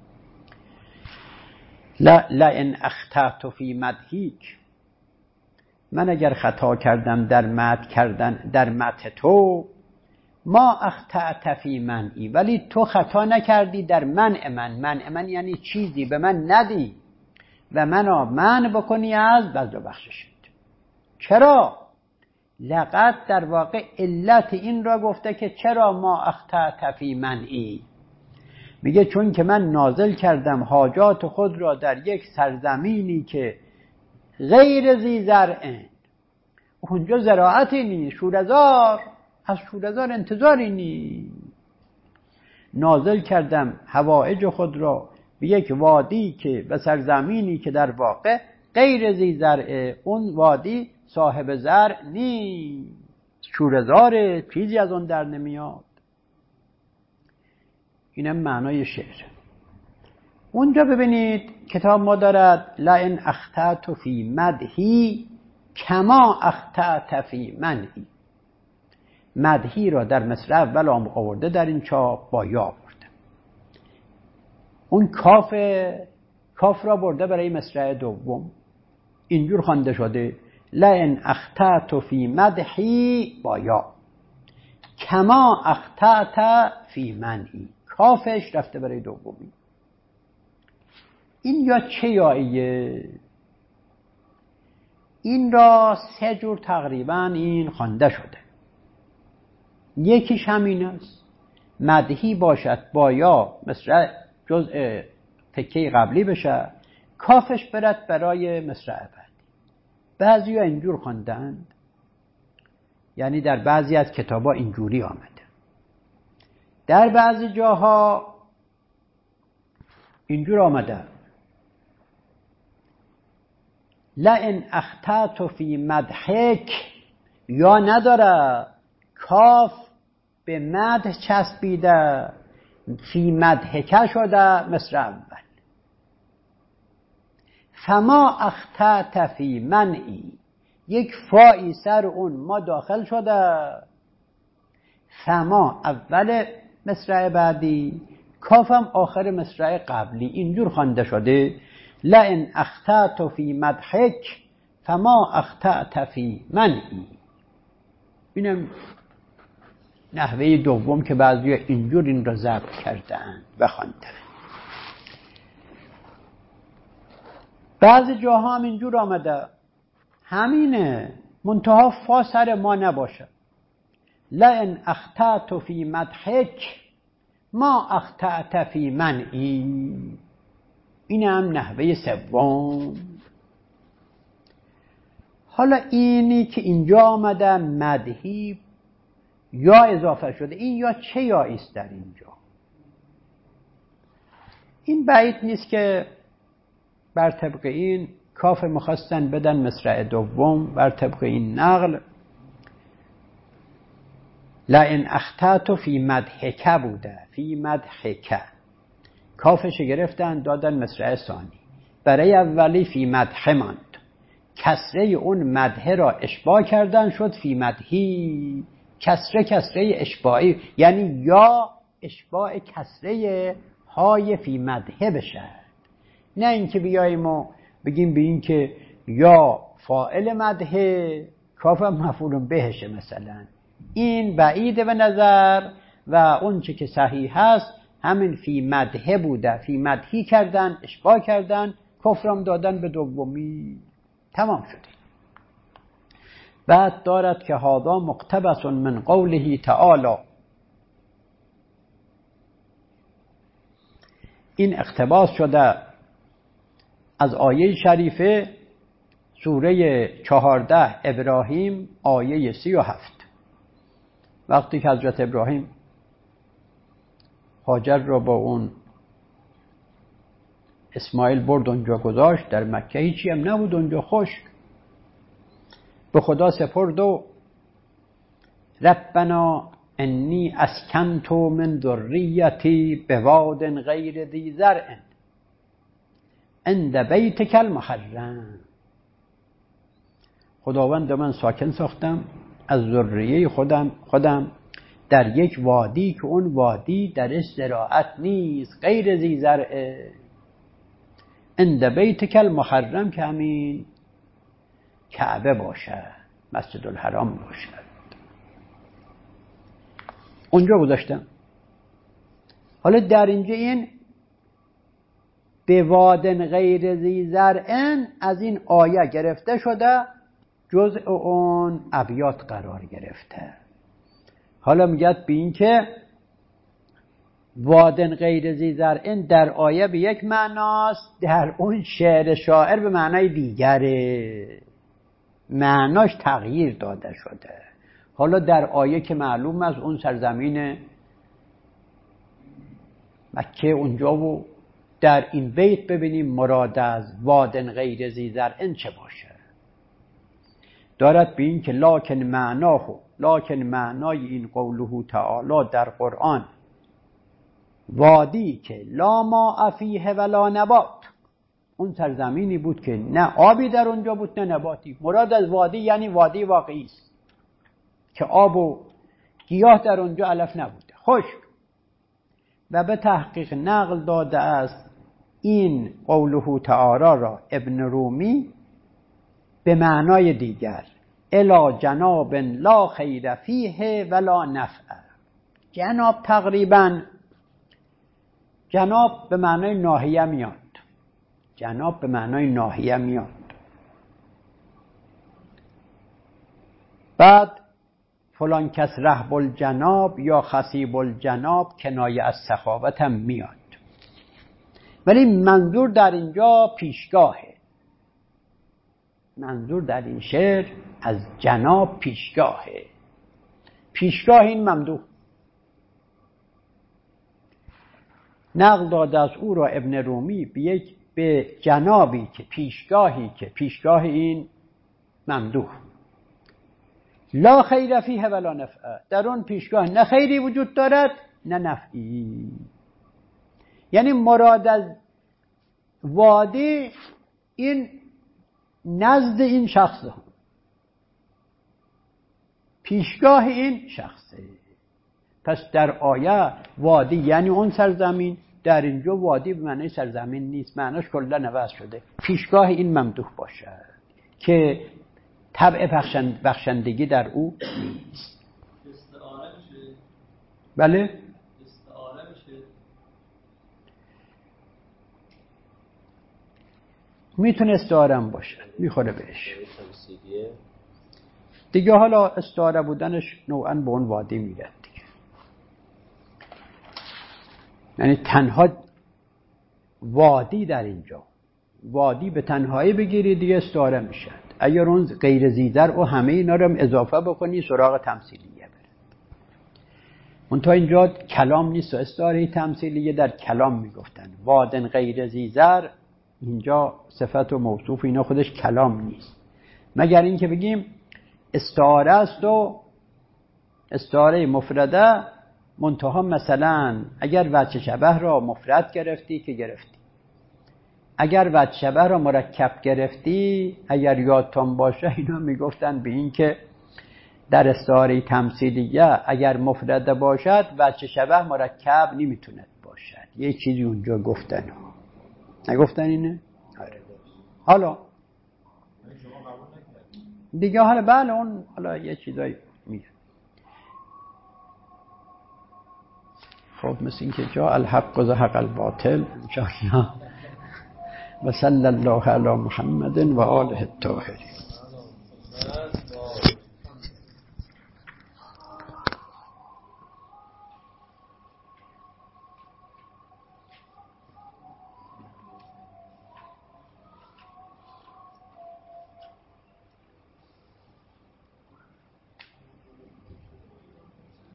Speaker 1: لا لئن اخطأت فی مدحیک، من اگر خطا کردم در مدح کردن در مدح تو، ما اخطأت فی منعی، ولی تو خطا نکردی در منع من. منع من یعنی چیزی به من ندی و منو منع بکنی از بذل و بخشش. چرا؟ لقد در واقع علت این را گفته که چرا ما اخطأت فی منعی، میگه چون که من نازل کردم حاجات خود را در یک سرزمینی که غیر ذی زرع، اونجا زراعتی نیست، شورزار، از شورزار انتظاری نیست. نازل کردم حوائج خود را به یک وادی که به سرزمینی که در واقع غیر ذی زرع، اون وادی صاحب زرع نیست، شورزار، چیزی از اون در نمیاد. اینم معنای شعر. اونجا ببینید کتاب ما دارد لئن اخطأت فی مدحی کما اخطأت فی منعی. مدحی را در مصرع اول آورده، در این چاپ با یا آورده. اون کاف کاف را برده برای مصرع دوم، اینجور خوانده شده لئن اخطأت فی مدحی با یا کما اخطأت فی منعی، کافش رفته برای دومی. این یا چه یاییه؟ این را سه جور تقریبا این خوانده شده. یکیش همین است، مدحی باشد با یا مصرع جزء تکه قبلی بشه، کافش برد برای مصرع بعدی. بعضی ها اینجور خواندند، یعنی در بعضی از کتابا اینجوری آمده، در بعضی جاها اینجور آمده لئن اخطأت فی مدحک، یا نداره، کاف به مدح چسبیده، فی مدحک شده مصرع اول. فما اخطأت فی منعی، یک فایی سر اون ما داخل شده، فما اول مصرع بعدی، کافم آخر مصرع قبلی. اینجور خوانده شده لئن اخطأت فی مدحک فما اخطأت فی منعی. اینم نحوه دوم که بعضی اینجور این را ضبط کردن و خواندن. بعضی جاها هم اینجور آمده همینه، منتها فا سر ما نباشه. لئن اخطأت فی مدحک ما اخطأت فی منعی. این هم نحوه سوم. حالا اینی که اینجا آمده مدحی یا اضافه شده، این یا چه یا است در اینجا؟ این بعید نیست که بر طبق این کاف مخواستن بدن مصرع دوم بر طبق این نقل لئن اخطأت فی مدحک بوده، فی مدحک کافش گرفتن دادن مصرع ثانی، برای اولی فی مدح ماند، کسره اون مدح را اشباع کردن شد فی مدحی. کسره کسره اشباعی، یعنی یا اشباع کسره های فی مدحه بشه، نه اینکه بیاییم و بگیم به این که یا فاعل مدحه کافم مفعول بهشه مثلا. این بعیده به نظر و اون چه که صحیح هست همین فی مدحه بوده، فی مدحی کردن اشباع کردن کفرم دادن به دومی. تمام شده. بعد دارد که هذا مقتبس من قوله تعالی، این اقتباس شده از آیه شریفه سوره چهارده ابراهیم آیه سی و هفت. وقتی که حضرت ابراهیم هاجر را با اون اسماعیل برد اونجا گذاشت، در مکه هیچی هم نبود اونجا، خشک، به خدا سپرد و ربنا انی اسکنت من ذریتی بواد غیر ذی زرع عند بیتک المحرم. خداوند من ساکن ساختم از ذریه خودم خودم در یک وادی که اون وادی درش زراعت نیست، غیر ذی زرع، عند بیتک المحرم که همین کعبه باشد، مسجد الحرام باشد. اونجا گذاشتم. حالا در اینجا این به وادن غیر ذی زرعن از این آیه گرفته شده، جزء اون ابیات قرار گرفته. حالا میگه به این که وادن غیر ذی زرعن در آیه به یک معناست، در اون شعر شاعر به معنای دیگره، معناش تغییر داده شده. حالا در آیه که معلوم است اون سرزمین مکه اونجا و در این بیت ببینیم مراد از وادن غیر ذی زرع چه باشه. دارد به این که لکن معناه، لکن معنای این قوله تعالی در قرآن وادی که لا ماء فیه ولا نبات، اون سرزمینی بود که نه آبی در اونجا بود نه نباتی. مراد از وادی یعنی وادی واقعی است که آب و گیاه در اونجا علف نبوده، خشک. و به تحقیق نقل داده است این قوله تعالی را ابن رومی به معنای دیگر، الا جناب لا خیر فیه ولا نفع. جناب تقریبا جناب به معنای ناحیه میاد، جناب به معنای ناحیه میاد. بعد فلان کس رهب الجناب یا خصیب الجناب کنایه از سخاوت هم میاد، ولی منظور در اینجا پیشگاهه. منظور در این شعر از جناب پیشگاهه، پیشگاه این ممدوح. نقل داده از او را ابن رومی به یک به جنابی که پیشگاهی که پیشگاه این ممدوح. لا خیر فیه ولا نفع، در اون پیشگاه نه خیری وجود دارد نه نفعی. یعنی مراد از وادی این نزد این شخصه، پیشگاه این شخصه. پس در آیه وادی یعنی اون سرزمین، در اینجا وادی به معنی سرزمین نیست، معناش کلا عوض شده، پیشگاه این ممدوح باشد که طبع بخشند بخشندگی در او نیست.
Speaker 3: استعاره میشه؟
Speaker 1: بله
Speaker 3: استعاره میشه؟
Speaker 1: میتونه استعاره هم باشه، میخوره بهش. دیگه حالا استعاره بودنش نوعا به اون وادی میاد دیگه. یعنی تنها وادی در اینجا، وادی به تنهایی بگیری دیگه استعاره میشه. اگر اون غیر زیدر و همه اینا رو اضافه بکنی سراغ تمثیلیه بره. اون تا اینجا کلام نیست و استعاره تمثیلیه در کلام میگفتن. وادن غیر زیزر اینجا صفت و موصوف اینا خودش کلام نیست، مگر اینکه بگیم استعاره است و استعاره مفرده منتها مثلا اگر وجه شبه را مفرد گرفتی که گرفتی، اگر وجه شبه را مرکب گرفتی اگر یادتان باشه اینا میگفتن به این که در استعاره تمثیلیه اگر مفرده باشد وجه شبه مرکب نمیتوند باشد. یه چیزی اونجا گفتن، نگفتن اینه؟ آره. حالا دیگه حالا بله اون حالا یه چیزایی میگه. خب مثل این که جا الحق و زهق الباطل انشاءالله و صلی الله علی محمد و آله الطاهرین.